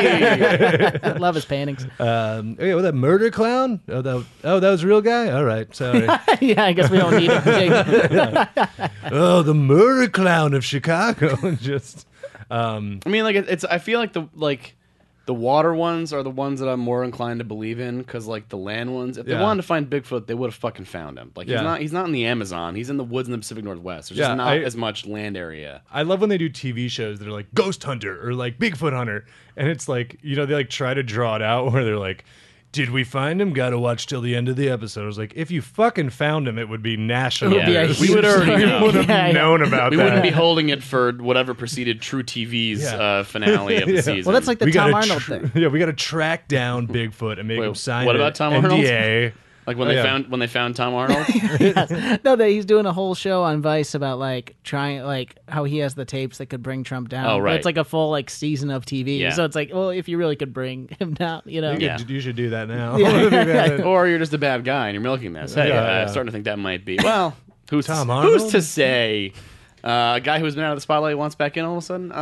the guy. Love his paintings. Yeah, that murder clown? Oh, that was a real guy? All right, sorry. Yeah, I guess we don't need him. Oh, the murder clown of Chicago. Just I mean, like it's. I feel like the water ones are the ones that I'm more inclined to believe in because like the land ones, if they Yeah. wanted to find Bigfoot, they would have fucking found him. Like Yeah. he's not in the Amazon. He's in the woods in the Pacific Northwest. There's Yeah, just not I- as much land area. I love when they do TV shows that are like Ghost Hunter or like Bigfoot Hunter, and it's like they like try to draw it out where they're like, "Did we find him? Got to watch till the end of the episode." I was like, if you fucking found him, it would be national. It would be a news. we would huge already story. know. We would have Yeah, yeah. known about We that. wouldn't be holding it for whatever preceded True TV's Yeah. finale of the season. Well, that's like the We Tom gotta Arnold thing. Yeah, we got to track down Bigfoot and make Wait, him sign what an about Tom Arnold? NDA. Like when they found Tom Arnold. No, that he's doing a whole show on Vice about like trying like how he has the tapes that could bring Trump down. Oh, right. But it's like a full like season of TV. Yeah. So it's like, well, if you really could bring him down, Yeah. You should do that now. Or you're just a bad guy and you're milking this. Hey, I'm starting to think that might be. Well, who's Tom Arnold? who's to say? A guy who's been out of the spotlight wants back in all of a sudden.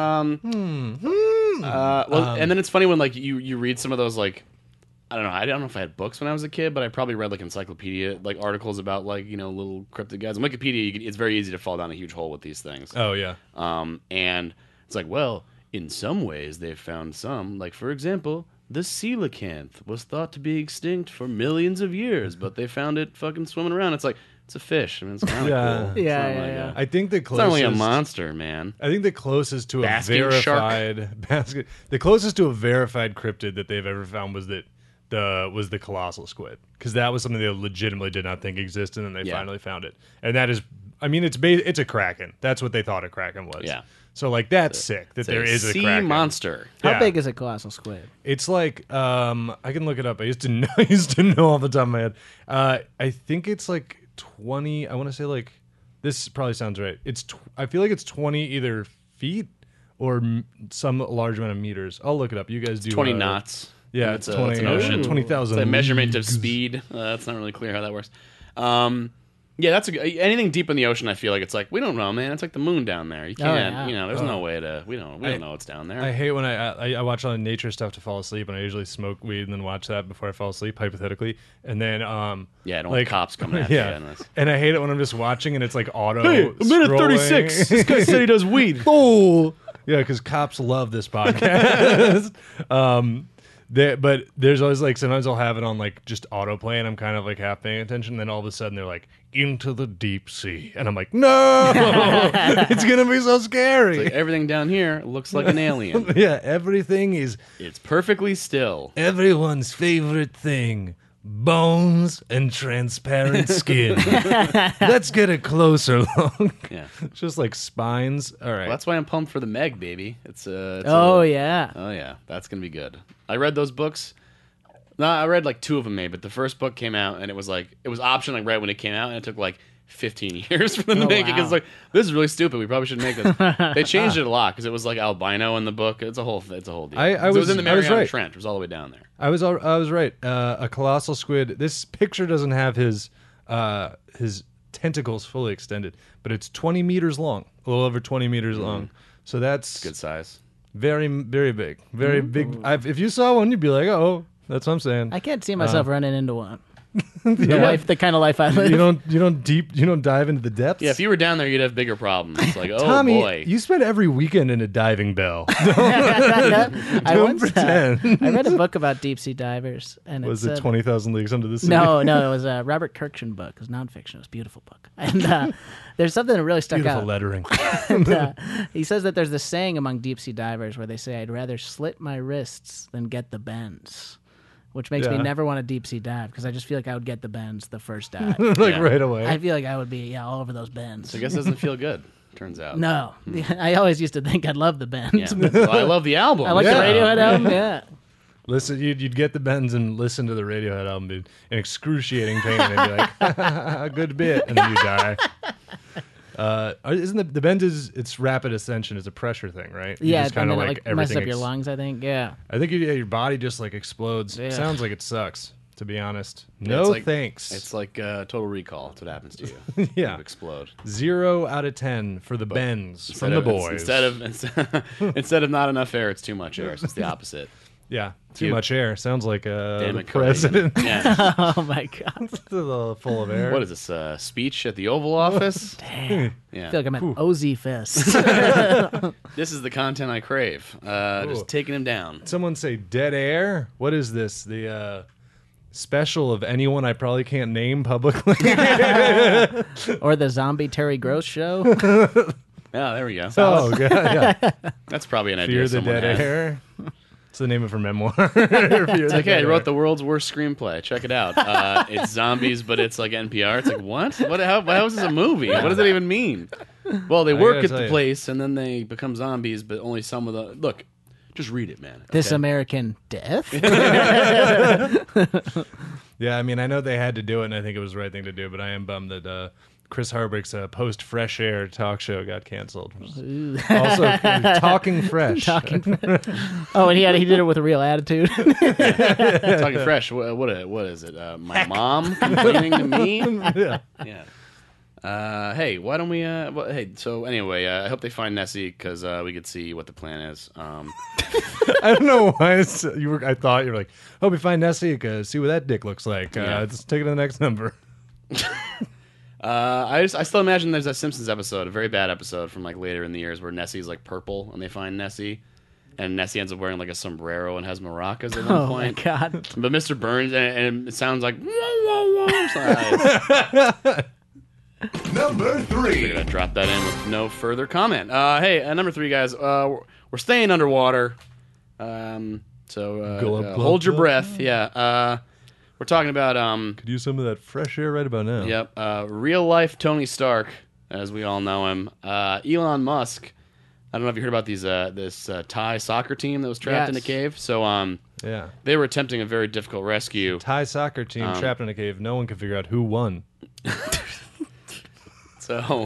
And then it's funny when like you read some of those like. I don't know if I had books when I was a kid, but I probably read like encyclopedia like articles about like little cryptid guys. On Wikipedia, it's very easy to fall down a huge hole with these things. Oh yeah. And it's like, well, in some ways they've found some. Like for example, the coelacanth was thought to be extinct for millions of years, but they found it fucking swimming around. It's like it's a fish. I mean, it's kind of Yeah. cool. Yeah. I think the It's closest. not really a monster, man. I think the closest to a Basking shark. verified the closest to a verified cryptid that they've ever found was the colossal squid, because that was something they legitimately did not think existed, and they finally found it. And that is, I mean, it's a kraken. That's what they thought a kraken was. Yeah. So like that's sick that there is a sea kraken monster. How Yeah. big is a colossal squid? It's like I can look it up. I used to know off the top of my head. I think it's like 20. I want to say like this probably sounds right. I feel like it's 20 either feet or some large amount of meters. I'll look it up. You guys do 20 knots. Yeah, it's, it's 20, it's an ocean. 20,000. It's a measurement of speed. It's not really clear how that works. Yeah, that's anything deep in the ocean. I feel like it's like we don't know, man. It's like the moon down there. You can't, there's no way to. We don't know what's down there. I hate when I watch a lot of nature stuff to fall asleep, and I usually smoke weed and then watch that before I fall asleep, hypothetically. And then I don't want cops coming at yeah, you. and I hate it when I'm just watching and it's like auto. Hey, a minute 36. This guy said he does weed. Oh, yeah, because cops love this podcast. But there's always like sometimes I'll have it on like just autoplay and I'm kind of like half paying attention. Then all of a sudden they're like into the deep sea, and I'm like, no, it's gonna be so scary. Like, everything down here looks like an alien. Yeah, everything is It's perfectly still. everyone's favorite thing. Bones and transparent skin. Let's get a closer look. Yeah. It's just like spines. All right. Well, that's why I'm pumped for the Meg, baby. It's Oh yeah. Oh yeah, that's gonna be good. I read those books. No, I read like 2 of them, maybe. But the first book came out, and it was optional like right when it came out, and it took like 15 years for them to make it. Because like this is really stupid. We probably shouldn't make this. They changed it a lot because it was like albino in the book. It's a whole deal. I it was in the Mariana right. Trench. It was all the way down there. I was right. A colossal squid. This picture doesn't have his tentacles fully extended, but it's 20 meters long, a little over 20 meters long. So that's Good size. very, very big, very big. If you saw one, you'd be like, oh, that's what I'm saying. I can't see myself running into one. Yeah. The kind of life I live. You don't dive into the depths. Yeah, if you were down there, you'd have bigger problems. It's like, oh Tommy, boy. you spend every weekend in a diving bell. I Don't pretend. I read a book about deep sea divers, and Was it it said, 20,000 Leagues Under the Sea? No, it was a Robert Kirkman book. It was nonfiction. It was a beautiful book, and there's something that really stuck Beautiful out. lettering. And, he says that there's this saying among deep sea divers where they say, "I'd rather slit my wrists than get the bends." Which makes me Yeah. never want to deep sea dive because I just feel like I would get the bends the first dive. Like Yeah. right away. I feel like I would be all over those bends. I guess it doesn't feel good, turns out. No, I always used to think I'd love the bends. Yeah. Well, I love the album. I like Yeah. the Radiohead album. Yeah, Listen, you'd get the bends and listen to the Radiohead album in excruciating pain, and they'd be like, "Good bit," and then you die. Isn't the bend it's rapid ascension? It's a pressure thing, right? You yeah, just and kind then of it like messes everything. up your lungs. I think. Yeah, I think your body just like explodes. Yeah. Sounds like it sucks. To be honest, Yeah, no it's like- thanks. It's like Total Recall. That's what happens to you. Yeah. You explode. 0 out of 10 for the bends from the boys. Instead of not enough air, it's too much air. So it's the opposite. Yeah, too You- much air. Sounds like Damn the it, president. Yeah. oh my god, Full of air. What is this? Speech at the Oval Office? damn! Yeah. I feel like I'm at Ozzy Fest. This is the content I crave. Just taking him down. Someone say dead air? What is this? The special of anyone I probably can't name publicly? or the zombie Terry Gross show. Yeah, there we go. Oh, God. Yeah. That's probably an idea Fear the someone Dead had. Air. It's the name of her memoir. It's Like, hey, I wrote the world's worst screenplay. Check it out. It's zombies, but it's like NPR. It's like, what? How is this a movie? What does it even mean? Well, they work gotta at tell the you. place, and then they become zombies, but only some of the... Look, just read it, man. This okay? American Death. Yeah, I mean, I know they had to do it, and I think it was the right thing to do, but I am bummed that Chris Hardwick's post Fresh Air talk show got canceled. Also, Talking Fresh. Oh, and he did it with a real attitude. Talking Fresh. What is it? My mom complaining to me? Yeah. Hey, why don't we? Hey, so anyway, I hope they find Nessie because we could see what the plan is. I don't know why I thought you were like, hope we find Nessie because see what that dick looks like. Let's take it to the next number. I still imagine there's that Simpsons episode, a very bad episode from like later in the years, where Nessie's like purple and they find Nessie, and Nessie ends up wearing like a sombrero and has maracas at one point. Oh my god! But Mr. Burns and it sounds like. Number We're 3. gonna drop that in with no further comment. Hey, number 3, guys. We're staying underwater. So Glub, hold your glub. breath. Yeah. We're talking about Could use some of that fresh air right about now. Yep. Real life Tony Stark, as we all know him. Elon Musk. I don't know if you heard about this Thai soccer team that was trapped in a Yes. cave. So Yeah. they were attempting a very difficult rescue. Thai soccer team trapped in a cave. No one can figure out who won. So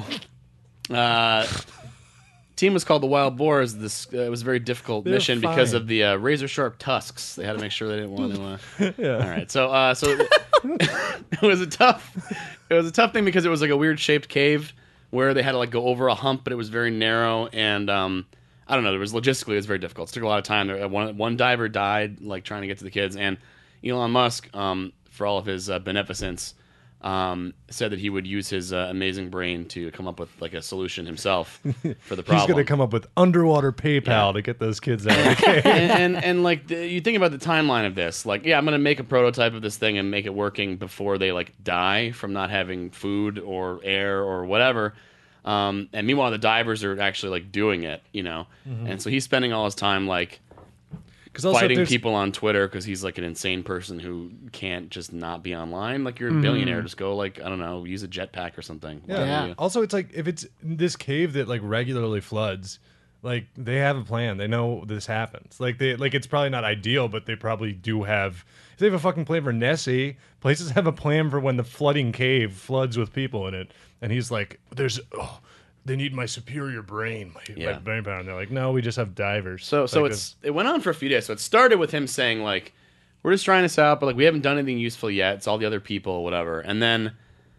team was called the Wild Boars. It was a very difficult They're mission because fine. of the razor sharp tusks. They had to make sure they didn't want to. Yeah. All right. So it was a tough thing because it was like a weird shaped cave where they had to like go over a hump, but it was very narrow and I don't know. It was logistically it was very difficult. It took a lot of time. One diver died like trying to get to the kids, and Elon Musk, for all of his beneficence, said that he would use his amazing brain to come up with like a solution himself for the problem. He's going to come up with underwater PayPal to get those kids out of the cave. and like you think about the timeline of this, like I'm going to make a prototype of this thing and make it working before they like die from not having food or air or whatever. And meanwhile, the divers are actually like doing it, And so he's spending all his time like fighting people on Twitter because he's like an insane person who can't just not be online. Like you're a billionaire, just go like I don't know, use a jetpack or something. Yeah. Also, it's like if it's this cave that like regularly floods, like they have a plan. They know this happens. Like it's probably not ideal, but they probably do have. If they have a fucking plan for Nessie, places have a plan for when the flooding cave floods with people in it. And he's like, they need my superior brain, my brain power. And they're like, no, we just have divers. So like it went on for a few days. So it started with him saying like, we're just trying this out, but like we haven't done anything useful yet. It's all the other people, whatever. And then,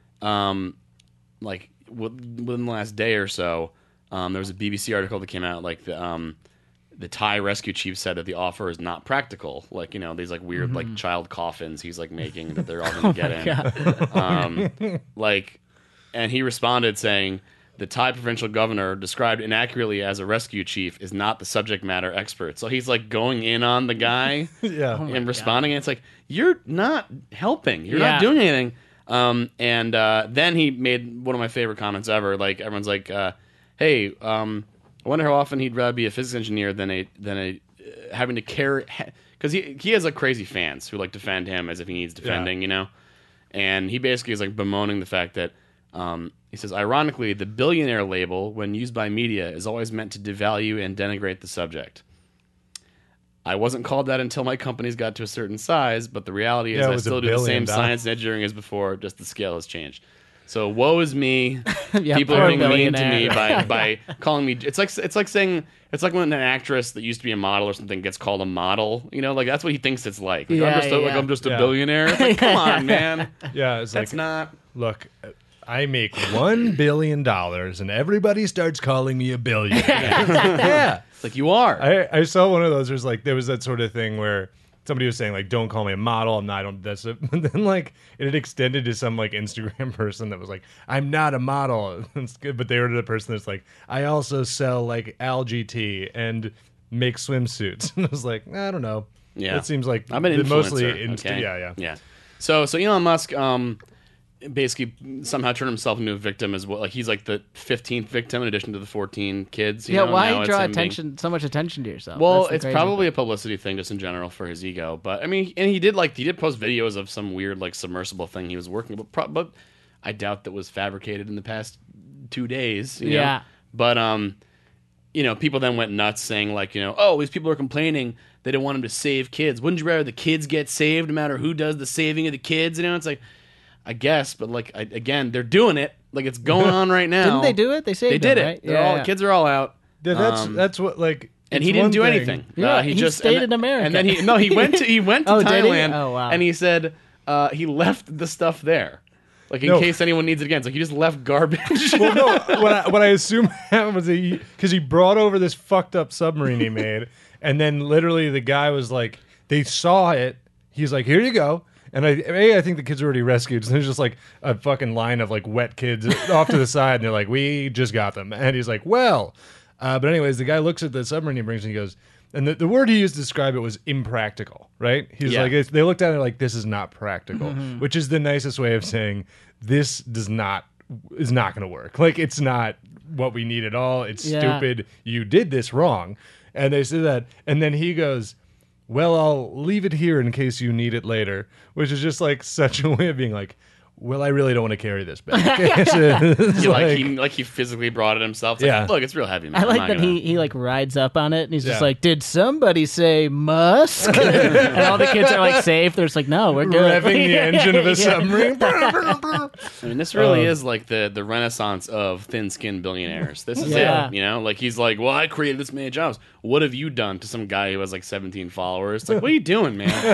like within the last day or so, there was a BBC article that came out like the Thai rescue chief said that the offer is not practical. Like these like weird like child coffins he's like making that they're all going to get in. And he responded saying, the Thai provincial governor, described inaccurately as a rescue chief, is not the subject matter expert. So he's like going in on the guy and responding. And it's like, you're not helping. You're not doing anything. And then he made one of my favorite comments ever. Like everyone's like, hey, I wonder how often he'd rather be a physics engineer than a having to carry, because he has like crazy fans who like defend him as if he needs defending, And he basically is like bemoaning the fact that he says, ironically, the billionaire label, when used by media, is always meant to devalue and denigrate the subject. I wasn't called that until my companies got to a certain size, but the reality is I still do the same science and engineering as before, just the scale has changed. So woe is me. People are being mean to me by calling me. It's like saying it's like when an actress that used to be a model or something gets called a model. Like that's what he thinks it's like. I'm just a billionaire. It's like, come on, man. Yeah, it's that's like, not. Look, I make $1 billion and everybody starts calling me a billionaire. Yeah. It's like you are. I saw one of those. There was that sort of thing where somebody was saying like, don't call me a model. That's it. And then like it had extended to some like Instagram person that was like, I'm not a model. It's good. But they were the person that's like, I also sell like algae tea and make swimsuits. And I was like, I don't know. Yeah. It seems like I'm an influencer. mostly Okay? Yeah. So Elon Musk, basically somehow turned himself into a victim as well. Like he's like the 15th victim in addition to the 14 kids. Why now draw so much attention to yourself? Well, it's probably a publicity thing just in general for his ego. But I mean, and he did post videos of some weird like submersible thing he was working with, but I doubt that was fabricated in the past 2 days. You know? But people then went nuts saying like, oh, these people are complaining they didn't want him to save kids. Wouldn't you rather the kids get saved no matter who does the saving of the kids? It's like, I guess, but like again, they're doing it. Like it's going on right now. Didn't they do it? They saved They did him, it. right? They're all kids are all out. Yeah, that's what like. And it's he didn't one do thing- anything. Yeah, He he just stayed in America. And then he went to Oh, did he? Thailand. Oh, wow. And he said he left the stuff there, like in No. case anyone needs it again. It's like he just left garbage. Well, no, what I assume happened was because he brought over this fucked up submarine he made, and then literally the guy was like, they saw it. He's like, here you go. And I think the kids were already rescued. So there's just like a fucking line of like wet kids off to the side, and they're like, we just got them. And he's like, well, but anyways, the guy looks at the submarine he brings, and he goes, and the word he used to describe it was impractical, right? He's Yeah. like, they looked at it like, this is not practical, which is the nicest way of saying this is not going to work. Like, it's not what we need at all. It's Yeah. stupid. You did this wrong. And they said that. And then he goes, well, I'll leave it here in case you need it later, which is just like such a way of being like, well, I really don't want to carry this back. It's He physically brought it himself. It's Yeah. like, look, it's real heavy, man. I I'm like not that gonna- he like rides up on it and he's just Yeah. like, did somebody say Musk? And all the kids are like safe. They're just like, no, we're good. revving the engine of a Yeah. submarine. I mean, this really is like the renaissance of thin-skinned billionaires. This is Yeah. it, Like, he's like, well, I created this many jobs. What have you done to some guy who has like 17 followers? It's like, what are you doing,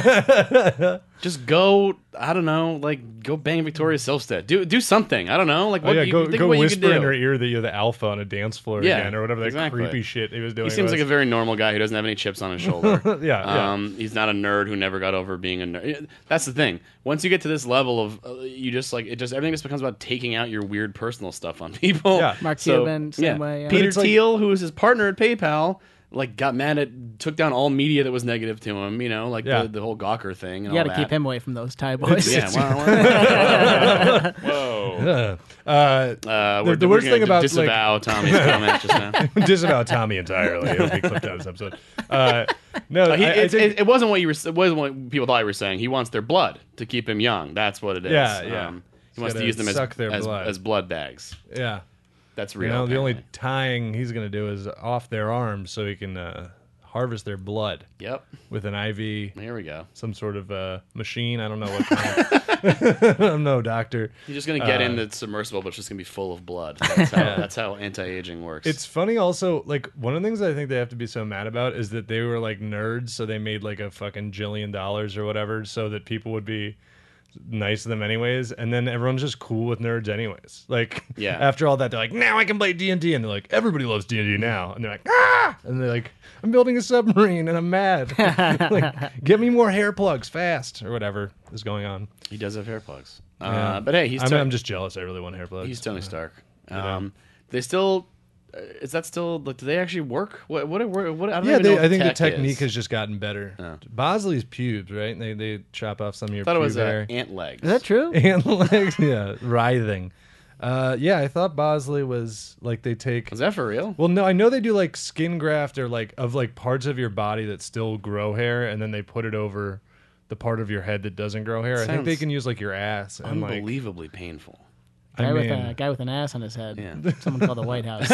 man? Just go, I don't know, like, go bang Victoria Silvstedt. Do something. I don't know. Like, Oh, what yeah, you go think of what you could whisper do. in her ear that you're the alpha on a dance floor Yeah, again, or whatever that exactly. creepy shit he was doing. He seems like a very normal guy who doesn't have any chips on his shoulder. Yeah. He's not a nerd who never got over being a nerd. That's the thing. Once you get to this level of, you just like everything just becomes about taking out your weird personal stuff on people. Yeah. Mark Cuban, same way, yeah. But Peter it's like- Thiel, who was his partner at PayPal, like got mad took down all media that was negative to him. Like Yeah. the whole Gawker thing. And You all got to that. keep him away from those Thai boys. Yeah. Whoa. The We're worst gonna thing about, disavow Tommy's comment just now. disavow Tommy entirely. It'll be clipped out of this episode. No, I think It wasn't what it wasn't what people thought you were saying. He wants their blood to keep him young. That's what it is. Yeah, yeah. He wants to gotta use them suck their blood. as blood bags. yeah. That's You real. know, the only apparently. tying he's going to do is off their arms so he can harvest their blood Yep. with an IV, Here we go. some sort of machine. I don't know what kind. I'm no doctor. He's just gonna get in the submersible, but it's just gonna be full of blood. That's how anti-aging works. It's funny also, like, one of the things I think they have to be so mad about is that they were like nerds, so they made like a fucking $1 jillion or whatever so that people would be nice to them anyways, and then everyone's just cool with nerds anyways. Like, Yeah. after all that, they're like, now I can play D&D, and they're like, everybody loves D&D now, and they're like, ah, and they're like, I'm building a submarine and I'm mad. Like, get me more hair plugs fast, or whatever is going on. he does have hair plugs. Yeah. But hey, I'm just jealous. I really want hair plugs. he's Tony Stark. They still. Is that still? Like, do they actually work? What? I don't Yeah, even know I think the tech technique is. has just gotten better. Oh. Bosley's pubes, right? They chop off some of your I thought it was pube hair. ant legs. Is that true? And legs, yeah, writhing. Yeah, I thought Bosley was like they take. Was that for real? Well, no, I know they do like skin graft or like of like parts of your body that still grow hair, and then they put it over the part of your head that doesn't grow hair. I think they Sounds can use like your ass and like. Unbelievably painful. I With mean, a guy with an ass on his head. Yeah. Someone called the White House.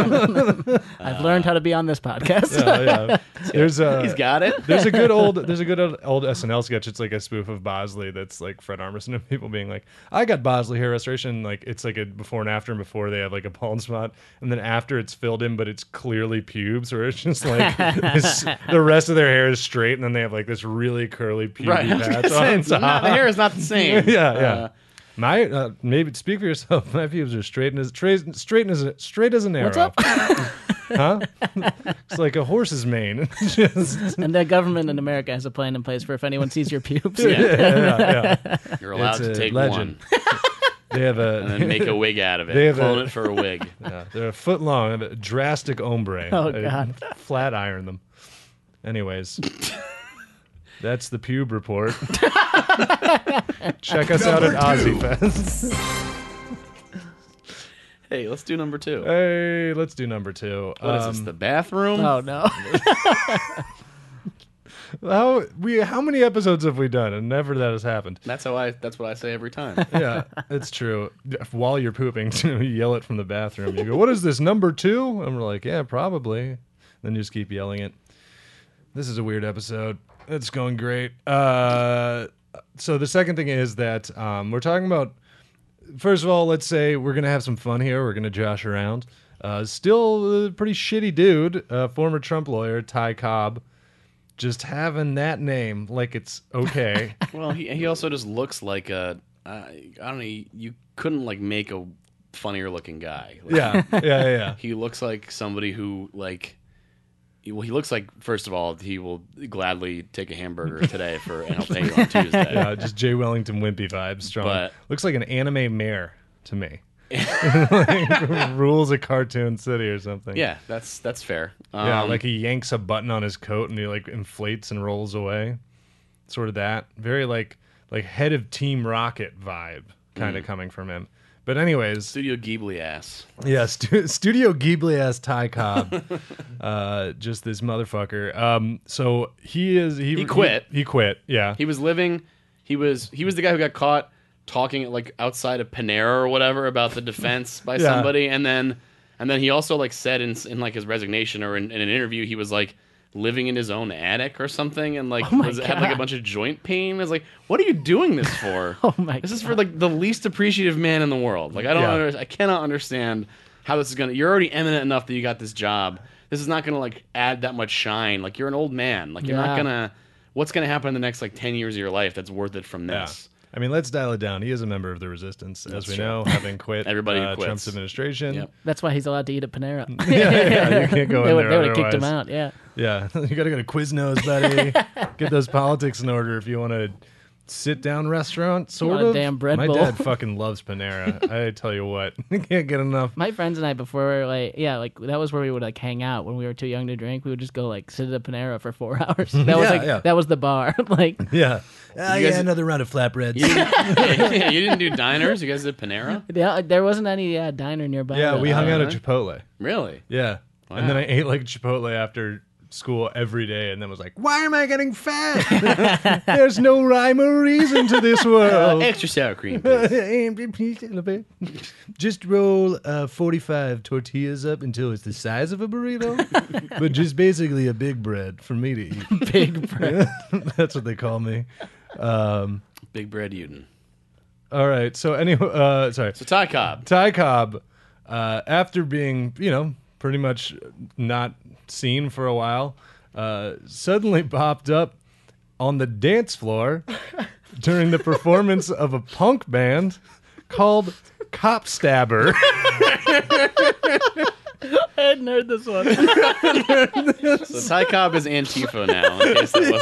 I've learned how to be on this podcast. yeah. There's a He's got it. There's a good old SNL sketch. It's like a spoof of Bosley that's like Fred Armisen and people being like, I got Bosley hair restoration. Like it's like a before and after, and before they have like a bald spot, and then after it's filled in, but it's clearly pubes, or it's just like the rest of their hair is straight, and then they have like this really curly pubic Right. I was patch gonna say, on it's not, the top. hair is not the same. Yeah. My maybe speak for yourself. My pubes are straight as an arrow. What's up? Huh? It's like a horse's mane. Just, And the government in America has a plan in place for if anyone sees your pubes. yeah. You're allowed It's to a take legend. one They have and then make a wig out of it. They have Clone a- it for a wig. yeah, they're a foot long, a drastic ombre. Oh, I God. flat iron them. Anyways, that's the pube report. Check us out at Ozzy Fest. Hey, let's do number 2. Hey, let's do number 2. What is this? The bathroom? Oh, no. How many episodes have we done, and never that has happened? That's what I say every time. Yeah, it's true. While you're pooping, you yell it from the bathroom. You go, "What is this, number 2?" And we're like, "Yeah, probably." Then you just keep yelling it. This is a weird episode. It's going great. So the second thing is that we're talking about. First of all, let's say we're gonna have some fun here. We're gonna josh around. Still a pretty shitty dude, former Trump lawyer Ty Cobb. Just having that name like it's okay. Well, he also just looks like a I don't know. You couldn't like make a funnier looking guy. Like, Yeah. He looks like somebody who like. Well, he looks like, first of all, he will gladly take a hamburger today and he'll pay you on Tuesday. Yeah, just Jay Wellington Wimpy vibes. Strong. But- looks like an anime mayor to me. Like, rules a cartoon city or something. Yeah, that's fair. Yeah, like he yanks a button on his coat and he like inflates and rolls away. Sort of that. Very like head of Team Rocket vibe kind of coming from him. But anyways, Studio Ghibli ass. yeah, Studio Ghibli ass Ty Cobb, just this motherfucker. So he quit. He quit. Yeah, He was living. He was the guy who got caught talking like outside of Panera or whatever about the defense by Yeah. somebody, and then he also like said in like his resignation or in an interview he was like living in his own attic or something, and like had like a bunch of joint pain. I was like, what are you doing this for? Oh my This is for like the least appreciative man in the world. Like I cannot understand how this is gonna. You're already eminent enough that you got this job. This is not gonna like add that much shine. Like you're an old man. Like you're not gonna. What's gonna happen in the next like 10 years of your life that's worth it from this? I mean, let's dial it down. He is a member of the resistance, as we true. know, having quit Everybody who quits. Trump's administration. Yep. That's why he's allowed to eat at Panera. Yeah, you can't go in there They would have kicked him otherwise. out. Yeah. Yeah, you got to go to Quiznos, buddy. Get those politics in order if you want to sit-down restaurant, sort of. Damn bread My bowl. dad fucking loves Panera. I tell you what, can't get enough. My friends and I, before, like, that was where we would like hang out when we were too young to drink. We would just go like sit at a Panera for 4 hours. That was that was the bar. Like, Yeah. guys- another round of flatbreads. You didn't do diners. You guys did Panera. yeah, there wasn't any diner nearby. Yeah, we hung out at really? Chipotle. Really? Yeah. And then I ate like Chipotle after school every day and then was like, why am I getting fat? There's no rhyme or reason to this world. Extra sour cream, please. Just roll 45 tortillas up until it's the size of a burrito, but just basically a big bread for me to eat. Big bread. That's what they call me. Big bread Uden. All right. So anyway, sorry. So Ty Cobb. Ty Cobb, after being, pretty much not seen for a while, suddenly popped up on the dance floor during the performance of a punk band called Cop Stabber. I hadn't heard this one. So Ty Cobb is Antifa now, in case that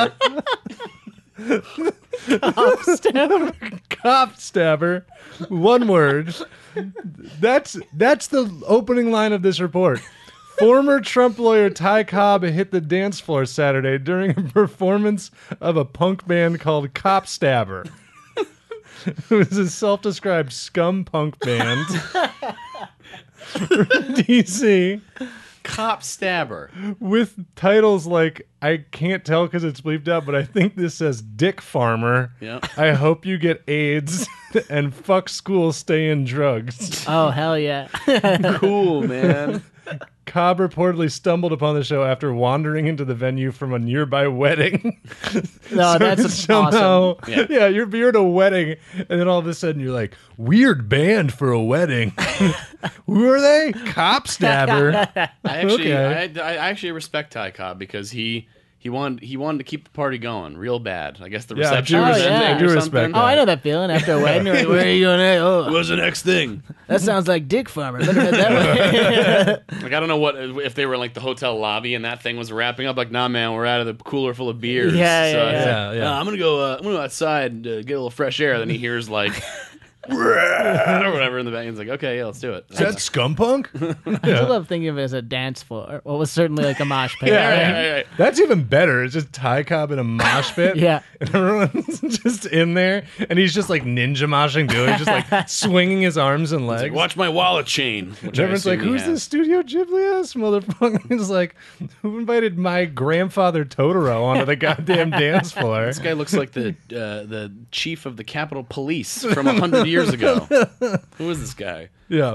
wasn't clear. Cop Stabber. One word. That's the opening line of this report. Former Trump lawyer Ty Cobb hit the dance floor Saturday during a performance of a punk band called Cop Stabber. It was a self-described scum punk band from DC Cop Stabber. with titles like, I can't tell because it's bleeped out, but I think this says Dick Farmer. Yep. I hope you get AIDS and fuck school, stay in drugs. Oh, hell yeah. Cool, man. Cobb reportedly stumbled upon the show after wandering into the venue from a nearby wedding. No, that's somehow, awesome. yeah, you're at a wedding, and then all of a sudden you're like, weird band for a wedding. Who are they? Cop Stabber. I actually respect Ty Cobb because he wanted to keep the party going real bad. I guess the Yeah, I reception do was respect- ending I or do respect something. that. Oh, I know that feeling after a wedding. You're like, where are you going? Oh, What's the next thing? that sounds like Dick Farmer. Look at it that way. Like I don't know what if they were in like the hotel lobby and that thing was wrapping up. Like, nah, man, we're out of the cooler full of beers. Yeah, So yeah, it's yeah. like, Yeah. I'm gonna go outside and get a little fresh air. Then he hears like or whatever in the back. He's like, okay, yeah, let's do it. Is that Scumpunk? I still love thinking of it as a dance floor. What was certainly like a mosh pit. Right. That's even better. It's just Ty Cobb in a mosh pit. Yeah. And everyone's just in there. And he's just like ninja moshing too. He's just like swinging his arms and legs. Like, watch my wallet chain. Which And everyone's like, who's this Studio Ghibli ass motherfucker? He's like, who invited my grandfather Totoro onto the goddamn dance floor? This guy looks like the chief of the Capitol Police from 100 years ago. Who is this guy? Yeah.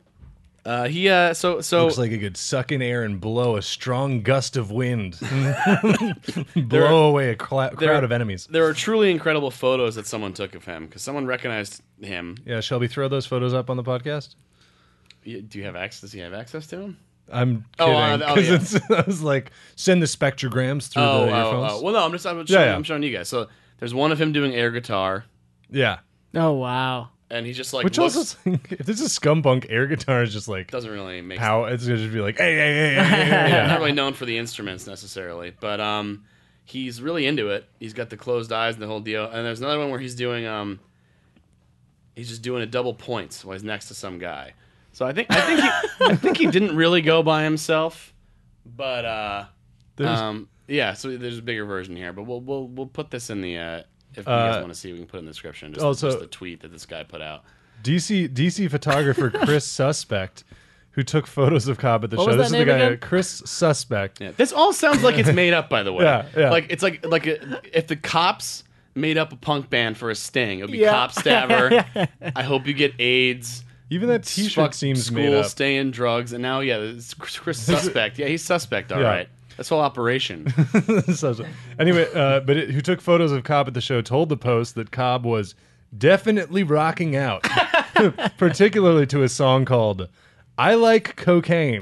So Looks like he could suck in air and blow a strong gust of wind. Blow away a crowd of enemies. There are truly incredible photos that someone took of him because someone recognized him. Yeah, Shelby, throw those photos up on the podcast. Do you have access? Does he have access to him? I'm kidding. Because yeah. I was like, send the spectrograms through the earphones. Well, no, I'm showing you guys. So there's one of him doing air guitar, Yeah. Oh, wow. and he's just like, Which looks, also, if this is Scumpunk, air guitar is just like, doesn't really make how it's going to just be like, hey. not really known for the instruments necessarily, but he's really into it. He's got the closed eyes and the whole deal. And there's another one where he's doing he's just doing a double points while he's next to some guy. So I think he didn't really go by himself, but yeah. So there's a bigger version here, but we'll put this in the if you guys want to see, we can put it in the description. Just the tweet that this guy put out. DC photographer Chris Suspect, who took photos of Cobb at the show. Was This is that the name guy, again? Chris Suspect. Yeah. This all sounds like it's made up, by the way. Yeah. Like it's like if the Cops made up a punk band for a sting, it would be Yeah. Cop Stabber. I hope you get AIDS. Even that T-shirt Fuck seems school, made up. stay in drugs, and now it's Chris Suspect. Yeah, he's suspect. All right, this whole operation. Anyway, who took photos of Cobb at the show told the Post that Cobb was definitely rocking out, particularly to a song called "I Like Cocaine."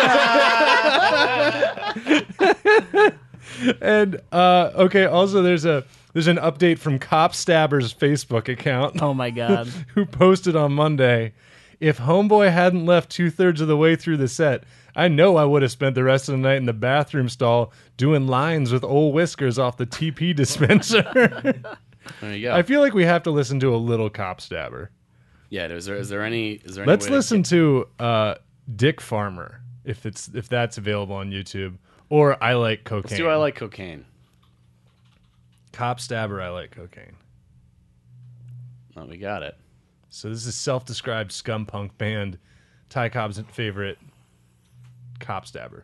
And okay, also there's an update from Cop Stabber's Facebook account. Oh, my God. Who posted on Monday, if Homeboy hadn't left 2/3 of the way through the set, I know I would have spent the rest of the night in the bathroom stall doing lines with old Whiskers off the TP dispenser. There you go. I feel like we have to listen to a little Cop Stabber. Yeah. Is there any? Let's way listen to Dick Farmer if that's available on YouTube, or I Like Cocaine. Let's do I Like Cocaine. Cop Stabber, I Like Cocaine. Oh, we got it. So this is self-described scumpunk band, Ty Cobb's favorite, Cop Stabber.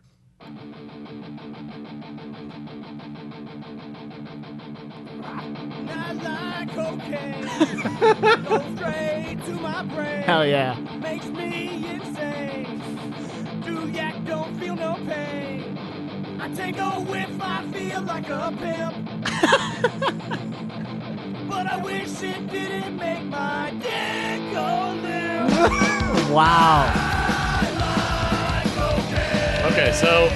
I like cocaine. Goes straight to my brain. Hell yeah. Makes me insane. Do yak, don't feel no pain. I take a whiff, I feel like a pimp. But I wish it didn't make my dick go limp. Wow. Okay, so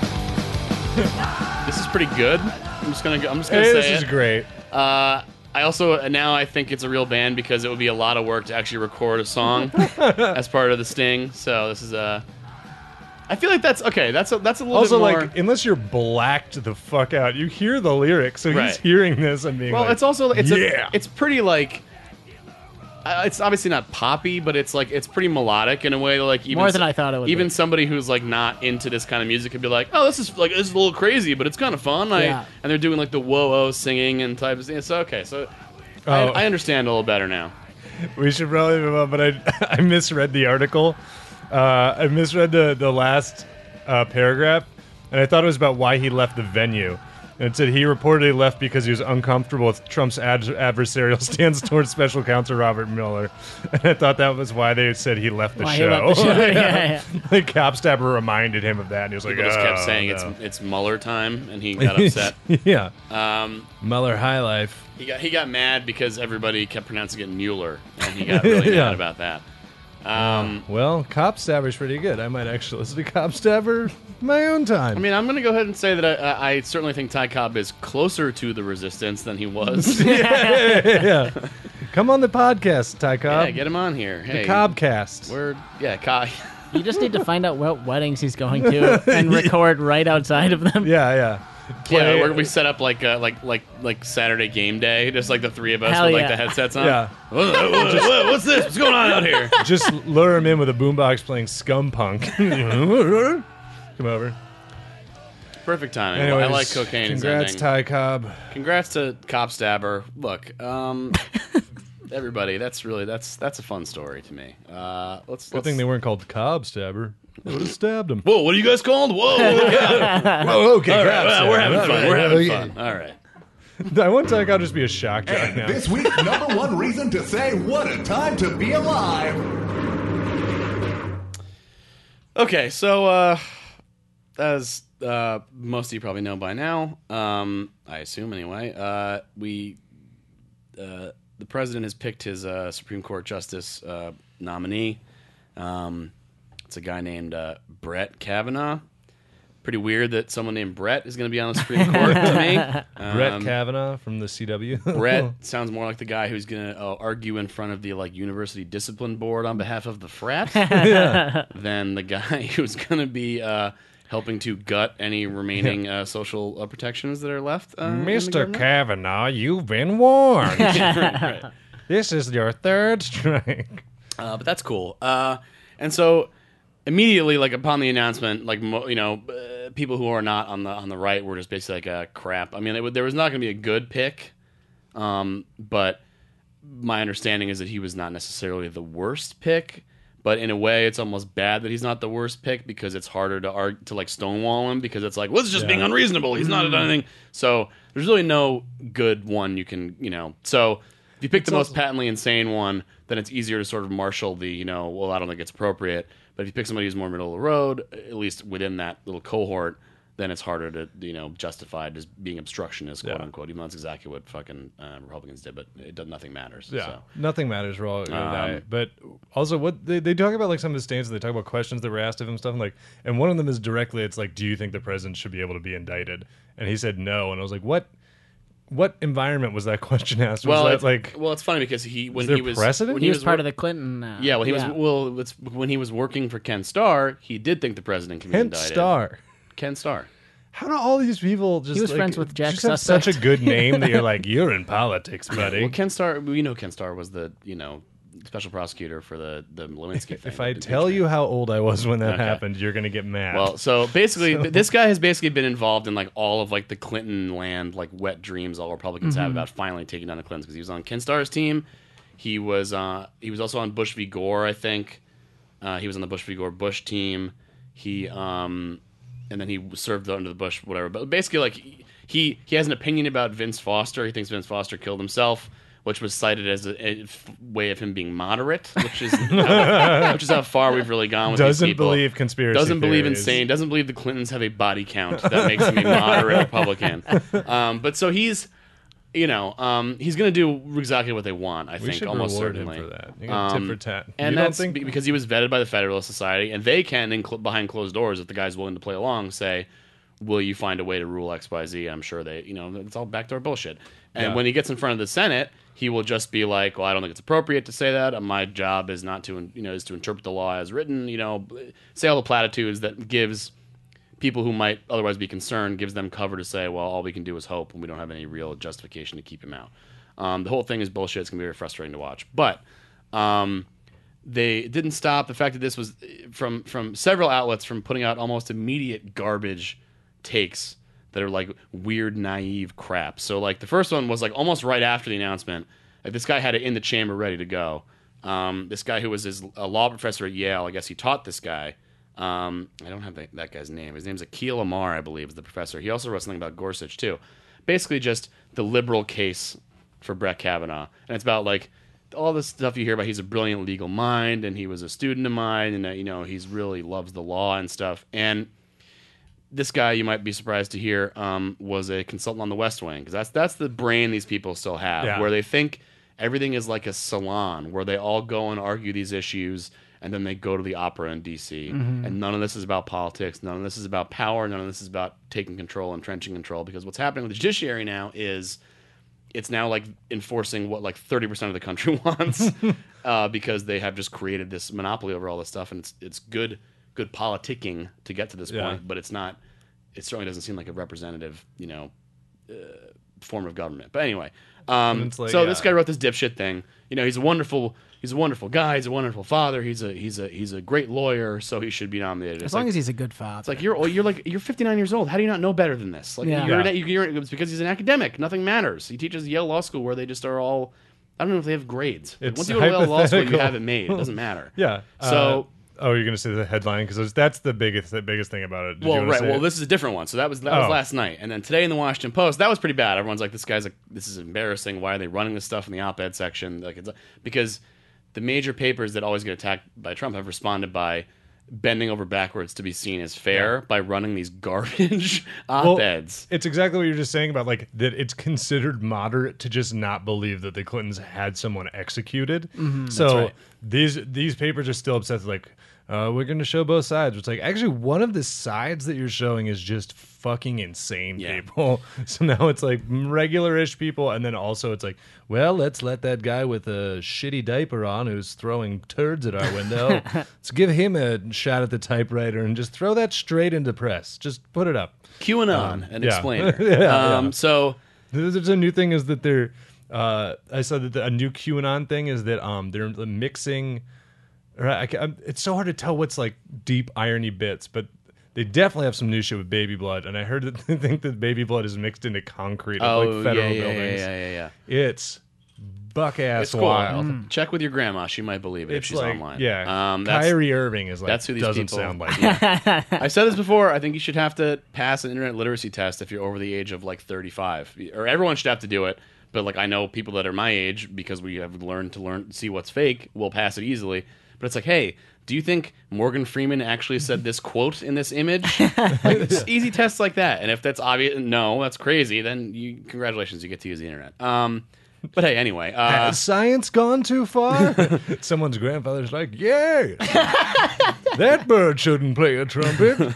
this is pretty good. I'm just gonna Hey, say this it. is great. I also now I think it's a real band because it would be a lot of work to actually record a song as part of the sting. So this is I feel like that's okay. That's a little Also, bit more. like, unless you're blacked the fuck out, you hear the lyrics, so Right. he's hearing this and being well, like, it's also yeah. it's pretty like. It's obviously not poppy, but it's like it's pretty melodic in a way. Like even More than I thought it would Even be. somebody who's like not into this kind of music could be like, "Oh, this is a little crazy, but it's kind of fun." Yeah. And they're doing like the whoa singing and type of thing. So okay, so Oh. I understand a little better now. we should probably move on, but I misread the article. I misread the last paragraph, and I thought it was about why he left the venue. And it said he reportedly left because he was uncomfortable with Trump's adversarial stance towards special counsel Robert Mueller. And I thought that was why they said he left the Why he show. left the show. Yeah. Like Cop Stabber reminded him of that, and he was like, People just kept "Oh, saying no." it's Mueller time, and he got upset. Yeah. Um, Mueller High Life. he got mad because everybody kept pronouncing it Mueller, and he got really Yeah. mad about that. Well, Cop Stabber's pretty good. I might actually listen to Cop Stabber my own time. I mean, I'm going to go ahead and say that I certainly think Ty Cobb is closer to the resistance than he was. yeah. Come on the podcast, Ty Cobb. Yeah, get him on here. Hey, the Cobbcast. Cobb. You just need to find out what weddings he's going to and record right outside of them. Yeah. play. where we set up like Saturday game day, just like the three of us Hell with yeah. like the headsets on. Yeah. What's this? What's going on out here? Just lure him in with a boombox playing Scum Punk. Come over. Perfect timing. Anyways, I like cocaine. Congrats, ending. Ty Cobb. Congrats to Cop Stabber. Look, everybody, that's a fun story to me. Let's. Good thing they weren't called Cobb Stabber. They would have stabbed him. Whoa, what are you guys called? Whoa, yeah. Whoa, okay, All right, Cobb well, we're having Stabber. fun. We're having Okay. fun. All right. I want Ty Cobb just be a shock jock now. This week's #1 reason to say what a time to be alive. Okay, so as most of you probably know by now, I assume anyway, the president has picked his Supreme Court justice nominee. It's a guy named Brett Kavanaugh. Pretty weird that someone named Brett is going to be on the Supreme Court to me. Brett Kavanaugh from the CW. Brett sounds more like the guy who's going to argue in front of the university discipline board on behalf of the frat than the guy who's going to be helping to gut any remaining social protections that are left. in the Mr. government. Kavanaugh, you've been warned. Right. This is your third strike. But that's cool. And so immediately, like upon the announcement, like people who are not on the right were just basically like crap. I mean, there was not going to be a good pick, but my understanding is that he was not necessarily the worst pick. But in a way, it's almost bad that he's not the worst pick because it's harder to like stonewall him because it's like, well, this is just being unreasonable. He's not done anything. So there's really no good one you can, So if you pick the most patently insane one, then it's easier to sort of marshal the, well, I don't think it's appropriate. But if you pick somebody who's more middle of the road, at least within that little cohort, then it's harder to, justify it as being obstructionist, quote unquote. Even though that's exactly what fucking Republicans did, but nothing matters. Yeah, So. nothing matters for all of that. But also, what they talk about, like some of his stances, they talk about questions that were asked of him, stuff and one of them is directly, it's like, do you think the president should be able to be indicted? And he said no, and I was like, what environment was that question asked? Was it's funny because when there he was precedent? when He was part wor- of the Clinton. when he was working for Ken Starr, he did think the president can be Ken indicted. Starr. Ken Starr. How do all these people just He was friends with Jack just have such a Suspect. good name that you're like, you're in politics, buddy? Well, Ken Starr, Ken Starr was the special prosecutor for the Lewinsky thing. If I the tell impeachment. you how old I was when that Okay. happened, you're gonna get mad. Well, so basically, this guy has basically been involved in like all of like the Clinton land, like wet dreams all Republicans have about finally taking down the Clintons because he was on Ken Starr's team. He was also on Bush v. Gore, I think. He was on the Bush v. Gore Bush team. He and then he served under the Bush whatever. But basically, like he has an opinion about Vince Foster. He thinks Vince Foster killed himself, which was cited as a way of him being moderate, which is how far we've really gone with doesn't these people. believe conspiracy Doesn't believe theories. insane. Doesn't believe the Clintons have a body count that makes him a moderate Republican. But so he's, he's going to do exactly what they want. I we think should almost reward certainly him for that. You got tit for tat. And you don't that's think because he was vetted by the Federalist Society, and they can, behind closed doors, if the guy's willing to play along, say, will you find a way to rule X, Y, Z? I'm sure they, it's all backdoor bullshit. And when he gets in front of the Senate, he will just be like, well, I don't think it's appropriate to say that. My job is not to, is to interpret the law as written, say all the platitudes that gives people who might otherwise be concerned, gives them cover to say, well, all we can do is hope, and we don't have any real justification to keep him out. The whole thing is bullshit. It's going to be very frustrating to watch. But they didn't stop the fact that this was from several outlets from putting out almost immediate garbage takes that are like weird, naive crap. So like the first one was like almost right after the announcement. Like, this guy had it in the chamber ready to go. This guy who was a law professor at Yale, I guess he taught this guy. I don't have that guy's name. His name's Akil Amar, I believe, is the professor. He also wrote something about Gorsuch too. Basically just the liberal case for Brett Kavanaugh. And it's about like all this stuff you hear about. He's a brilliant legal mind, and he was a student of mine, and he's really loves the law and stuff. And this guy, you might be surprised to hear, was a consultant on the West Wing, because that's the brain these people still have, where they think everything is like a salon, where they all go and argue these issues, and then they go to the opera in D.C. And none of this is about politics, none of this is about power, none of this is about taking control, entrenching control, because what's happening with the judiciary now is it's now like enforcing what like 30% of the country wants, because they have just created this monopoly over all this stuff, and it's good politicking to get to this point, but it's not it certainly doesn't seem like a representative, form of government. But anyway, it's like, so this guy wrote this dipshit thing. He's a wonderful guy. He's a wonderful father. He's a great lawyer. So he should be nominated. As long as he's a good father. It's like you're 59 years old. How do you not know better than this? Like it's because he's an academic. Nothing matters. He teaches Yale Law School where they just are all. I don't know if they have grades. It's once you go to Yale Law School, you hypothetical. have it made. It doesn't matter. Yeah. So. You're gonna say the headline because that's the biggest thing about it. Did you wanna say Well, it? this is a different one. So that was last night, and then today in the Washington Post, that was pretty bad. Everyone's like, this is embarrassing. Why are they running this stuff in the op-ed section? Because the major papers that always get attacked by Trump have responded by bending over backwards to be seen as fair by running these garbage op-eds. It's exactly what you're just saying about that it's considered moderate to just not believe that the Clintons had someone executed. So That's right. these papers are still upset. We're going to show both sides. It's like, actually, one of the sides that you're showing is just fucking insane people. So now it's like regular-ish people, and then also it's like, well, let's let that guy with a shitty diaper on who's throwing turds at our window, let's give him a shot at the typewriter and just throw that straight into press. Just put it up. QAnon, an yeah. explainer. Yeah. So There's a new thing is that they're I saw that a new QAnon thing is that they're mixing. It's so hard to tell what's like deep irony bits, but they definitely have some new shit with baby blood. And I heard that they think that baby blood is mixed into concrete at like federal buildings. Yeah. It's buck ass It's cool. wild. Check with your grandma; she might believe it if she's like, online. Yeah, That's, Kyrie Irving is like that's who these doesn't people sound like. That. I've said this before. I think you should have to pass an internet literacy test if you're over the age of like 35, or everyone should have to do it. But like I know people that are my age because we have learned to see what's fake will pass it easily. But it's like, hey, do you think Morgan Freeman actually said this quote in this image? Like, it's easy tests like that. And if that's obvious, no, that's crazy, then congratulations, you get to use the internet. But hey, anyway. Has science gone too far? Someone's grandfather's like, yay! That bird shouldn't play a trumpet.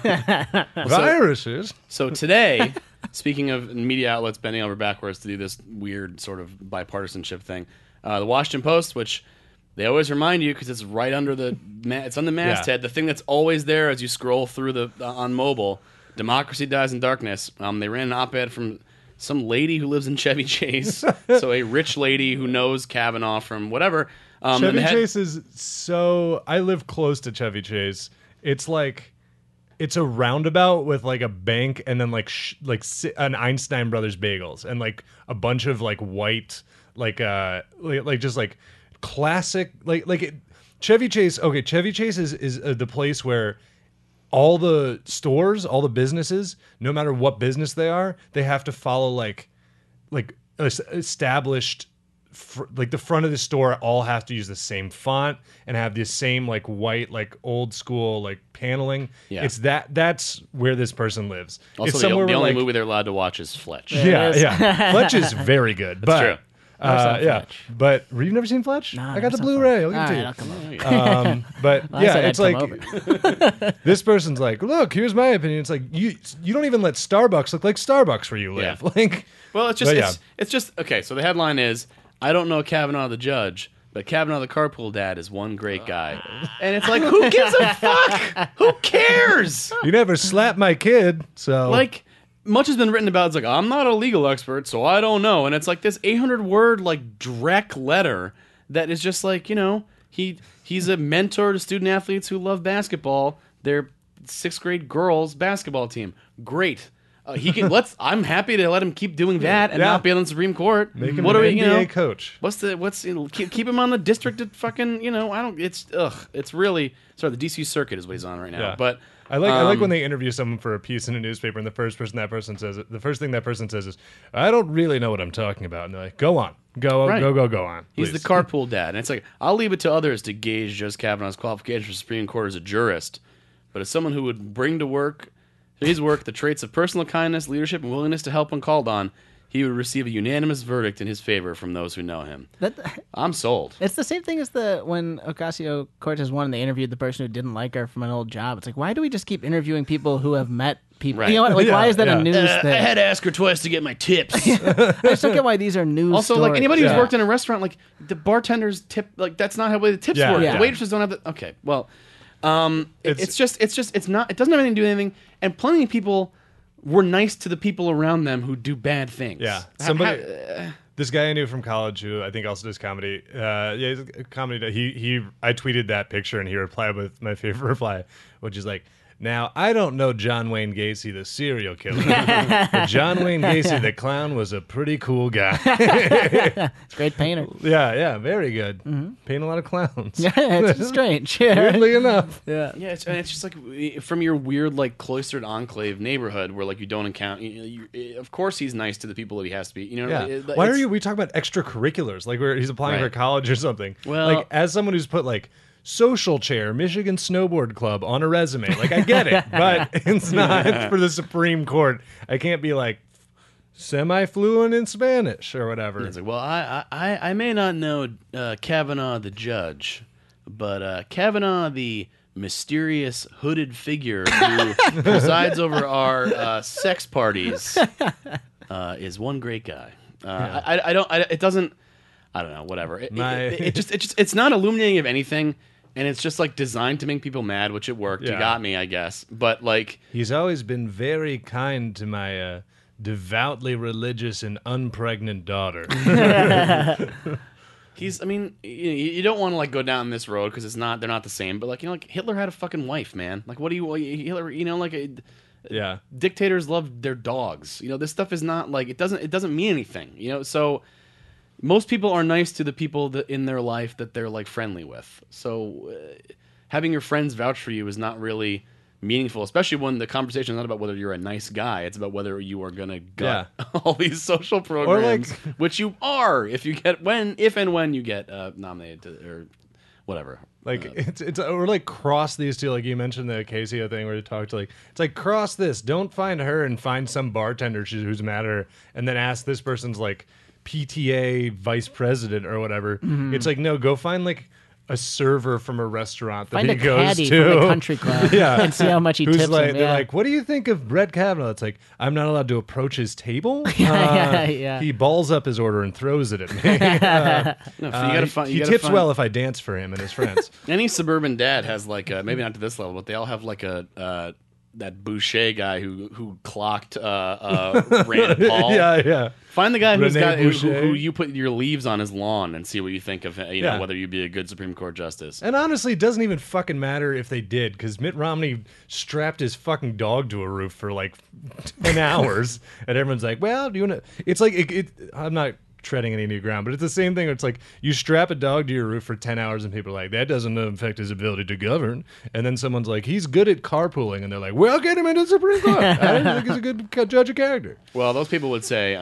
Viruses. So today, speaking of media outlets bending over backwards to do this weird sort of bipartisanship thing, the Washington Post, which they always remind you because it's right under it's on the masthead, the thing that's always there as you scroll through on mobile, Democracy Dies in Darkness. They ran an op-ed from some lady who lives in Chevy Chase, so a rich lady who knows Kavanaugh from whatever. Chevy Chase is so... I live close to Chevy Chase. It's like... It's a roundabout with like a bank and then like an Einstein Brothers bagels and like a bunch of like white like just like classic Chevy Chase. Okay, Chevy Chase is the place where all the stores, all the businesses, no matter what business they are, they have to follow like established. Like the front of the store all have to use the same font and have the same like white like old school like paneling. Yeah. It's that's where this person lives. Also, it's the somewhere only where, movie they're allowed to watch is Fletch. Yeah. Fletch is very good. That's true. Fletch. But you've never seen Fletch? No, I got the Blu-ray. I'll give it to you. I'll come over. But I yeah, said it's I'd like come this person's like, look, here's my opinion. It's like you don't even let Starbucks look like Starbucks where you live. Yeah. Like, Well, it's just But it's just okay. So the headline is, I don't know Kavanaugh the judge, but Kavanaugh the carpool dad is one great guy. And it's like, who gives a fuck? Who cares? you never slap my kid, so Like, much has been written about. It's like, I'm not a legal expert, so I don't know. And it's like this 800-word like Drek letter that is just like, he's a mentor to student athletes who love basketball. They're 6th grade girls basketball team. Great. He can. I'm happy to let him keep doing that and not be on the Supreme Court. make him what an are we? NBA coach. Keep him on the district at fucking. I don't. It's really sorry. The DC Circuit is what he's on right now. Yeah. But I like when they interview someone for a piece in a newspaper, and the first thing that person says is, "I don't really know what I'm talking about." And they're like, "Go on, go Right. go on." He's please." the carpool dad, and it's like I'll leave it to others to gauge Judge Kavanaugh's qualifications for Supreme Court as a jurist, but as someone who would bring to his work the traits of personal kindness, leadership, and willingness to help when called on, he would receive a unanimous verdict in his favor from those who know him. I'm sold. It's the same thing as when Ocasio-Cortez won and they interviewed the person who didn't like her from an old job. It's like, why do we just keep interviewing people who have met people? Right. You know what? Like, why is that a news I thing? had to ask her twice to get my tips. I just don't get why these are news Also, stories. like anybody who's Yeah. worked in a restaurant, like the bartenders tip, like that's not how the tips Yeah. work. Yeah. The waitresses don't have the. Okay, well, it doesn't have anything to do with anything. And plenty of people were nice to the people around them who do bad things. Yeah, somebody. This guy I knew from college who I think also does comedy. He's a comedy. I tweeted that picture and he replied with my favorite reply, which is like, "Now I don't know John Wayne Gacy, the serial killer, but John Wayne Gacy, the clown, was a pretty cool guy." It's a great painter. Yeah, very good. Paint a lot of clowns. Yeah, it's strange. Yeah. Weirdly enough. Yeah. Yeah, and it's just like from your weird, like cloistered enclave neighborhood where like you don't encounter. Of course, he's nice to the people that he has to be. You know, Yeah. Why are we talking about extracurriculars? Like where he's applying for Right. college or something. Well- like as someone who's put like social chair, Michigan Snowboard Club on a resume. Like I get it, but it's not for the Supreme Court. I can't be like semi-fluent in Spanish or whatever. It's like, well, I may not know Kavanaugh the judge, but Kavanaugh the mysterious hooded figure who presides over our sex parties is one great guy. I don't know, whatever. It's not illuminating of anything, and it's just like designed to make people mad, which it worked. You Yeah. got me, I guess. But like, He's always been very kind to my devoutly religious and unpregnant daughter. I mean, you don't want to like go down this road because they're not the same. But like, like Hitler had a fucking wife, man. Like, what do you, Hitler? Yeah. Dictators love their dogs. This stuff is not like it doesn't mean anything. So most people are nice to the people that in their life that they're like friendly with. So having your friends vouch for you is not really meaningful, especially when the conversation is not about whether you're a nice guy. It's about whether you are gonna gut all these social programs, which you are if and when you get nominated or whatever. Like it's or like cross these two. Like you mentioned the Casey thing where you talked to it's like cross this. Don't find her and find some bartender who's mad at her, and then ask this person's like PTA vice president or whatever. It's like no, go find like a server from a restaurant that Find he a goes caddy to from the country club and see how much he Who's tips like, him. They're Yeah. like, what do you think of Brett Kavanaugh? It's like, I'm not allowed to approach his table. Yeah. He balls up his order and throws it at me. No, so you gotta find. He tips well if I dance for him and his friends. Any suburban dad has like maybe not to this level, but they all have like that Boucher guy who clocked Rand Paul. Yeah. Find the guy Rene Boucher. who you put your leaves on his lawn and see what you think of Yeah. whether you'd be a good Supreme Court justice. And honestly, it doesn't even fucking matter if they did, because Mitt Romney strapped his fucking dog to a roof for like 10 hours, and everyone's like, "Well, do you want to?" It's like I'm not treading any new ground, but it's the same thing. Where it's like you strap a dog to your roof for 10 hours, and people are like, "That doesn't affect his ability to govern." And then someone's like, "He's good at carpooling," and they're like, "Well, get him into the Supreme Court." I don't think he's a good judge of character. Well, those people would say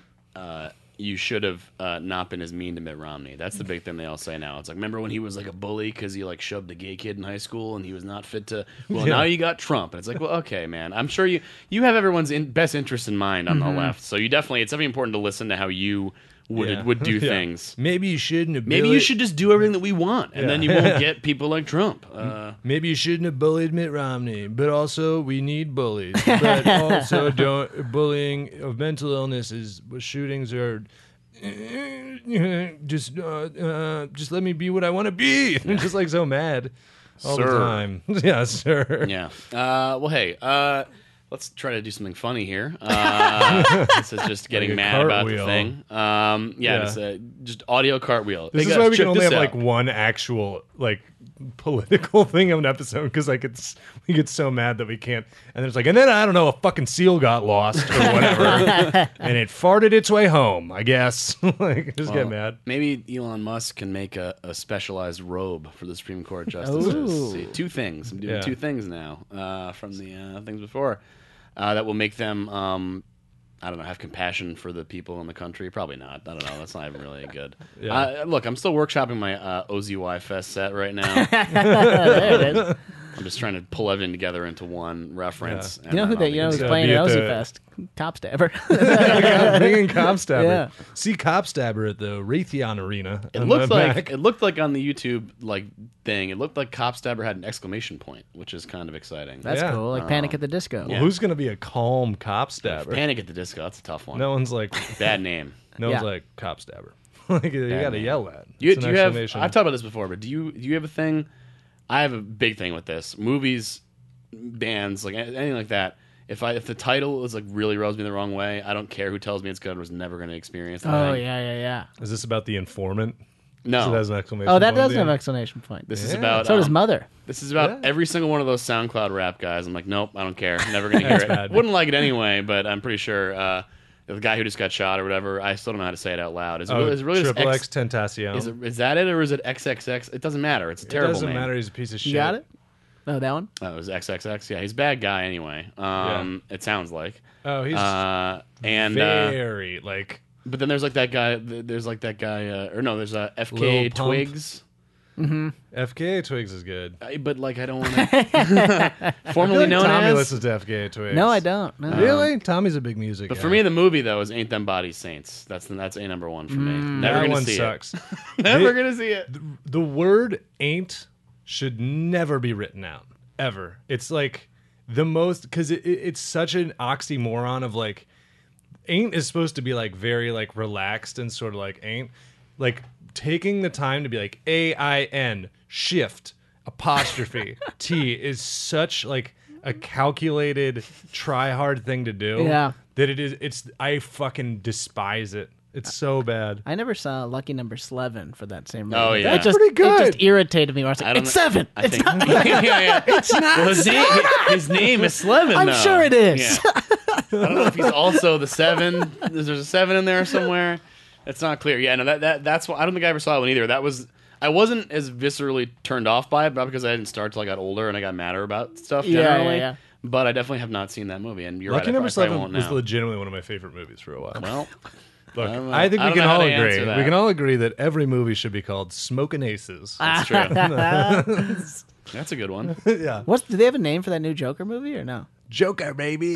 you should have not been as mean to Mitt Romney. That's the big thing they all say now. It's like, remember when he was like a bully because he like shoved a gay kid in high school and he was not fit to. Well, now you got Trump, and it's like, well, okay, man. I'm sure you have everyone's best interest in mind on the left, so it's definitely important to listen to how you would do things. Maybe you shouldn't have. Maybe you should just do everything that we want, and then you won't get people like Trump. Maybe you shouldn't have bullied Mitt Romney, but also we need bullies. But also, bullying of mental illness is shootings are. Just let me be what I want to be. I'm just like so mad all the Sir. time. Yeah, sir. Yeah. Well, hey. Let's try to do something funny here. This is just getting Like a mad about the cartwheel. thing. Just audio cartwheel. This Hey, is guys, why we check can only this have out. like one actual like political thing of an episode because like we get so mad that we can't. And there's like, and then I don't know, a fucking seal got lost or whatever, and it farted its way home. I guess like just get mad. Maybe Elon Musk can make a specialized robe for the Supreme Court justices. Ooh. See, two things. I'm doing Yeah. two things now from the things before that will make them. I don't know, have compassion for the people in the country? Probably not. I don't know. That's not even really good. Yeah. Look, I'm still workshopping my OZY Fest set right now. There it is. I'm just trying to pull everything together into one reference. You know who's gonna playing be at at Ozzy the- Fest? Cop Stabber. Bringing Copstabber. Yeah. See Copstabber at the Raytheon Arena. It on looked the like back. it looked like on the YouTube thing. It looked like Copstabber had an exclamation point, which is kind of exciting. That's Yeah. cool. Like Panic at the Disco. Yeah. Who's going to be a calm Copstabber? Panic at the Disco. That's a tough one. No one's like, Bad name. no one's Yeah. like Copstabber. Like you got to name. yell that. Do you It's an have? exclamation. I've talked about this before, but do you have a thing? I have a big thing with this. Movies, bands, like anything like that. if the title is like really rubs me the wrong way, I don't care who tells me it's good. I was never going to experience that. Oh yeah. Is this about the informant? No. So that has an exclamation Oh, that point at does the have end. an exclamation point. This is about. So does Mother. This is about every single one of those SoundCloud rap guys. I'm like, nope, I don't care. Never going to hear it. bad. Wouldn't like it anyway, but I'm pretty sure the guy who just got shot or whatever, I still don't know how to say it out loud. Is it really just Triple X Tentacion. Is that it, or is it XXX? It doesn't matter. It's a terrible It doesn't name. matter. He's a piece of shit. You got it? Oh, that one? Oh, it was XXX. Yeah, he's a bad guy anyway. It sounds like. Oh, he's And very like. but then there's like that guy. There's like that guy. Or no, there's Lil FK Pump. Twigs. FKA Twigs is good. But like I don't want to. Formerly known Tommy as. listens to FKA Twigs. No, I don't. No. Really? Tommy's a big music. But guy. for me, the movie though is Ain't Them Bodies Saints. That's a number one for me. Never that gonna one see sucks. it. Never gonna see it. The word "ain't" should never be written out ever. It's like the most because it's such an oxymoron of like "ain't" is supposed to be like very like relaxed and sort of like "ain't" like taking the time to be like AIN shift apostrophe T is such like a calculated try hard thing to do. Yeah. That I fucking despise it. It's so bad. I never saw Lucky Number 11 for that same movie. Oh, yeah. That just, Pretty good. It just irritated me. Where I was like, it's 7. I think. Yeah. It's not. Well, his name is Slevin. I'm though. sure it is. Yeah. I don't know if he's also the 7. There's a 7 in there somewhere. It's not clear. Yeah, no, that's why I don't think I ever saw that one either. I wasn't as viscerally turned off by it, but because I didn't start till I got older and I got madder about stuff generally. Yeah. But I definitely have not seen that movie, and you're Lucky right. Number I probably 7 won't was now. legitimately one of my favorite movies for a while. Well, Look, don't know. I think I we don't can know how all to answer agree. that. We can all agree that every movie should be called Smokin' Aces. that's true. That's a good one. Yeah. Do they have a name for that new Joker movie or no? Joker, baby.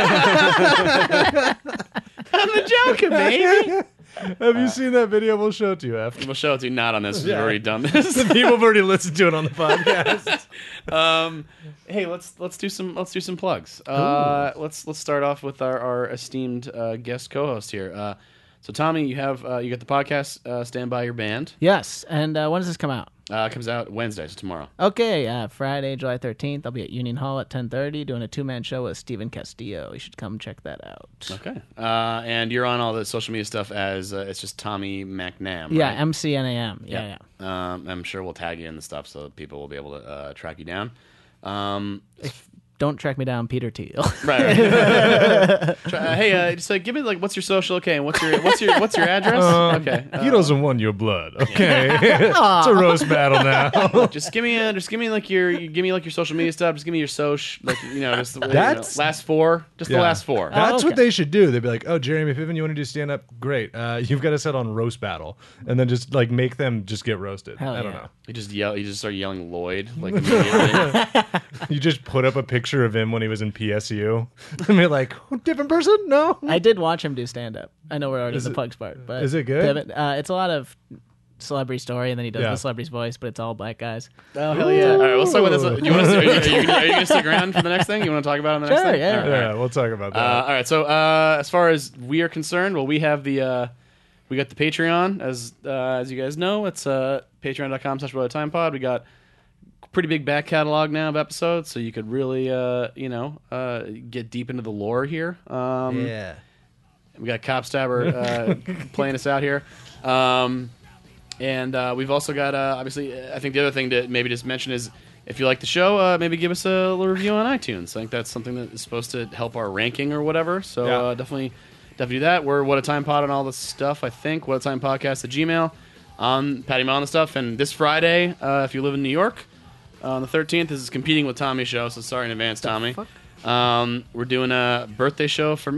I'm the Joker, baby. Have you seen that video? We'll show it to you after. We'll show it to you. Not on this. We've already done this. People have already listened to it on the podcast. Hey, let's do some plugs. Let's start off with our esteemed guest co-host here. So Tommy, you got the podcast Stand By Your Band. Yes. And when does this come out? It comes out Wednesday, so tomorrow. Okay, Friday, July 13th. I'll be at Union Hall at 10:30 doing a 2-man show with Steven Castillo. You should come check that out. Okay. And you're on all the social media stuff as it's just Tommy McNam. Yeah, right? MCNAM. Yeah. I'm sure we'll tag you in the stuff so people will be able to track you down. Don't track me down, Peter Thiel. Right. Hey, just give me what's your social? Okay, and what's your address? Okay. He doesn't want your blood. Okay. It's a roast battle now. Just give me your social media stuff. Just give me your social, just That's- last 4, just the Yeah. last 4. That's okay. what they should do. They'd be like, "Oh, Jeremy Piven, you want to do stand up? Great. You've got to set on roast battle, and then just like make them just get roasted." Hell I don't yeah. know. You just start yelling Lloyd immediately. You just put up a picture of him when he was in PSU, and be like, "Different person? No." I did watch him do stand-up. I know we're already in the plugs part. But is it good? Devin, it's a lot of celebrity story, and then he does Yeah. the celebrity's voice, but it's all black guys. Oh hell yeah! All right, let's talk about this. Do you want to? Are you going to stick around for the next thing? You want to talk about it in the next Sure, thing? yeah. All right, all right. Yeah, we'll talk about that. All right. So as far as we are concerned, well, we have we got the Patreon as you guys know. It's patreon.com/whatatimepod. We got a pretty big back catalog now of episodes, so you could really get deep into the lore here. yeah. We got Cop Stabber playing us out here. And we've also got, obviously, I think the other thing to maybe just mention is if you like the show, maybe give us a little review on iTunes. I think that's something that is supposed to help our ranking or whatever. So Yeah. definitely do that. We're What a Time Pod on all this stuff, I think. What a Time Podcast at Gmail. Patty Mo on the stuff. And this Friday, if you live in New York, on the 13th, this is competing with Tommy's show, so sorry in advance, Tommy. We're doing a birthday show for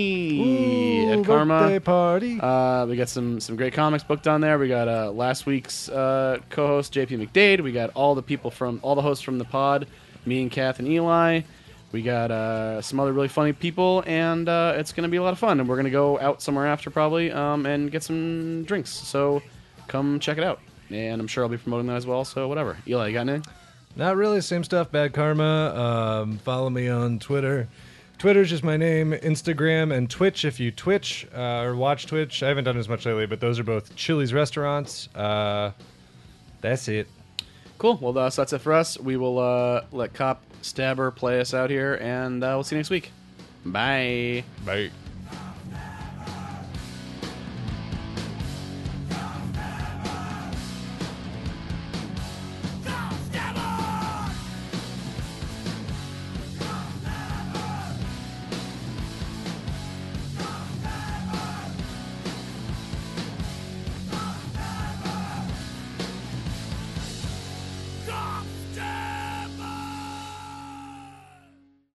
me at Karma. Birthday party. We got some great comics booked on there. We got last week's co-host JP McDade. We got all the hosts from the pod, me and Kath and Eli. We got some other really funny people, and it's going to be a lot of fun. And we're going to go out somewhere after probably and get some drinks. So come check it out. And I'm sure I'll be promoting that as well. So whatever. Eli, you got anything? Not really. Same stuff. Bad Karma. Follow me on Twitter. Twitter's just my name. Instagram and Twitch. If you Twitch or watch Twitch, I haven't done as much lately, but those are both Chili's restaurants. That's it. Cool. Well, so that's it for us. We will let Cop Stabber play us out here, and we'll see you next week. Bye. Bye.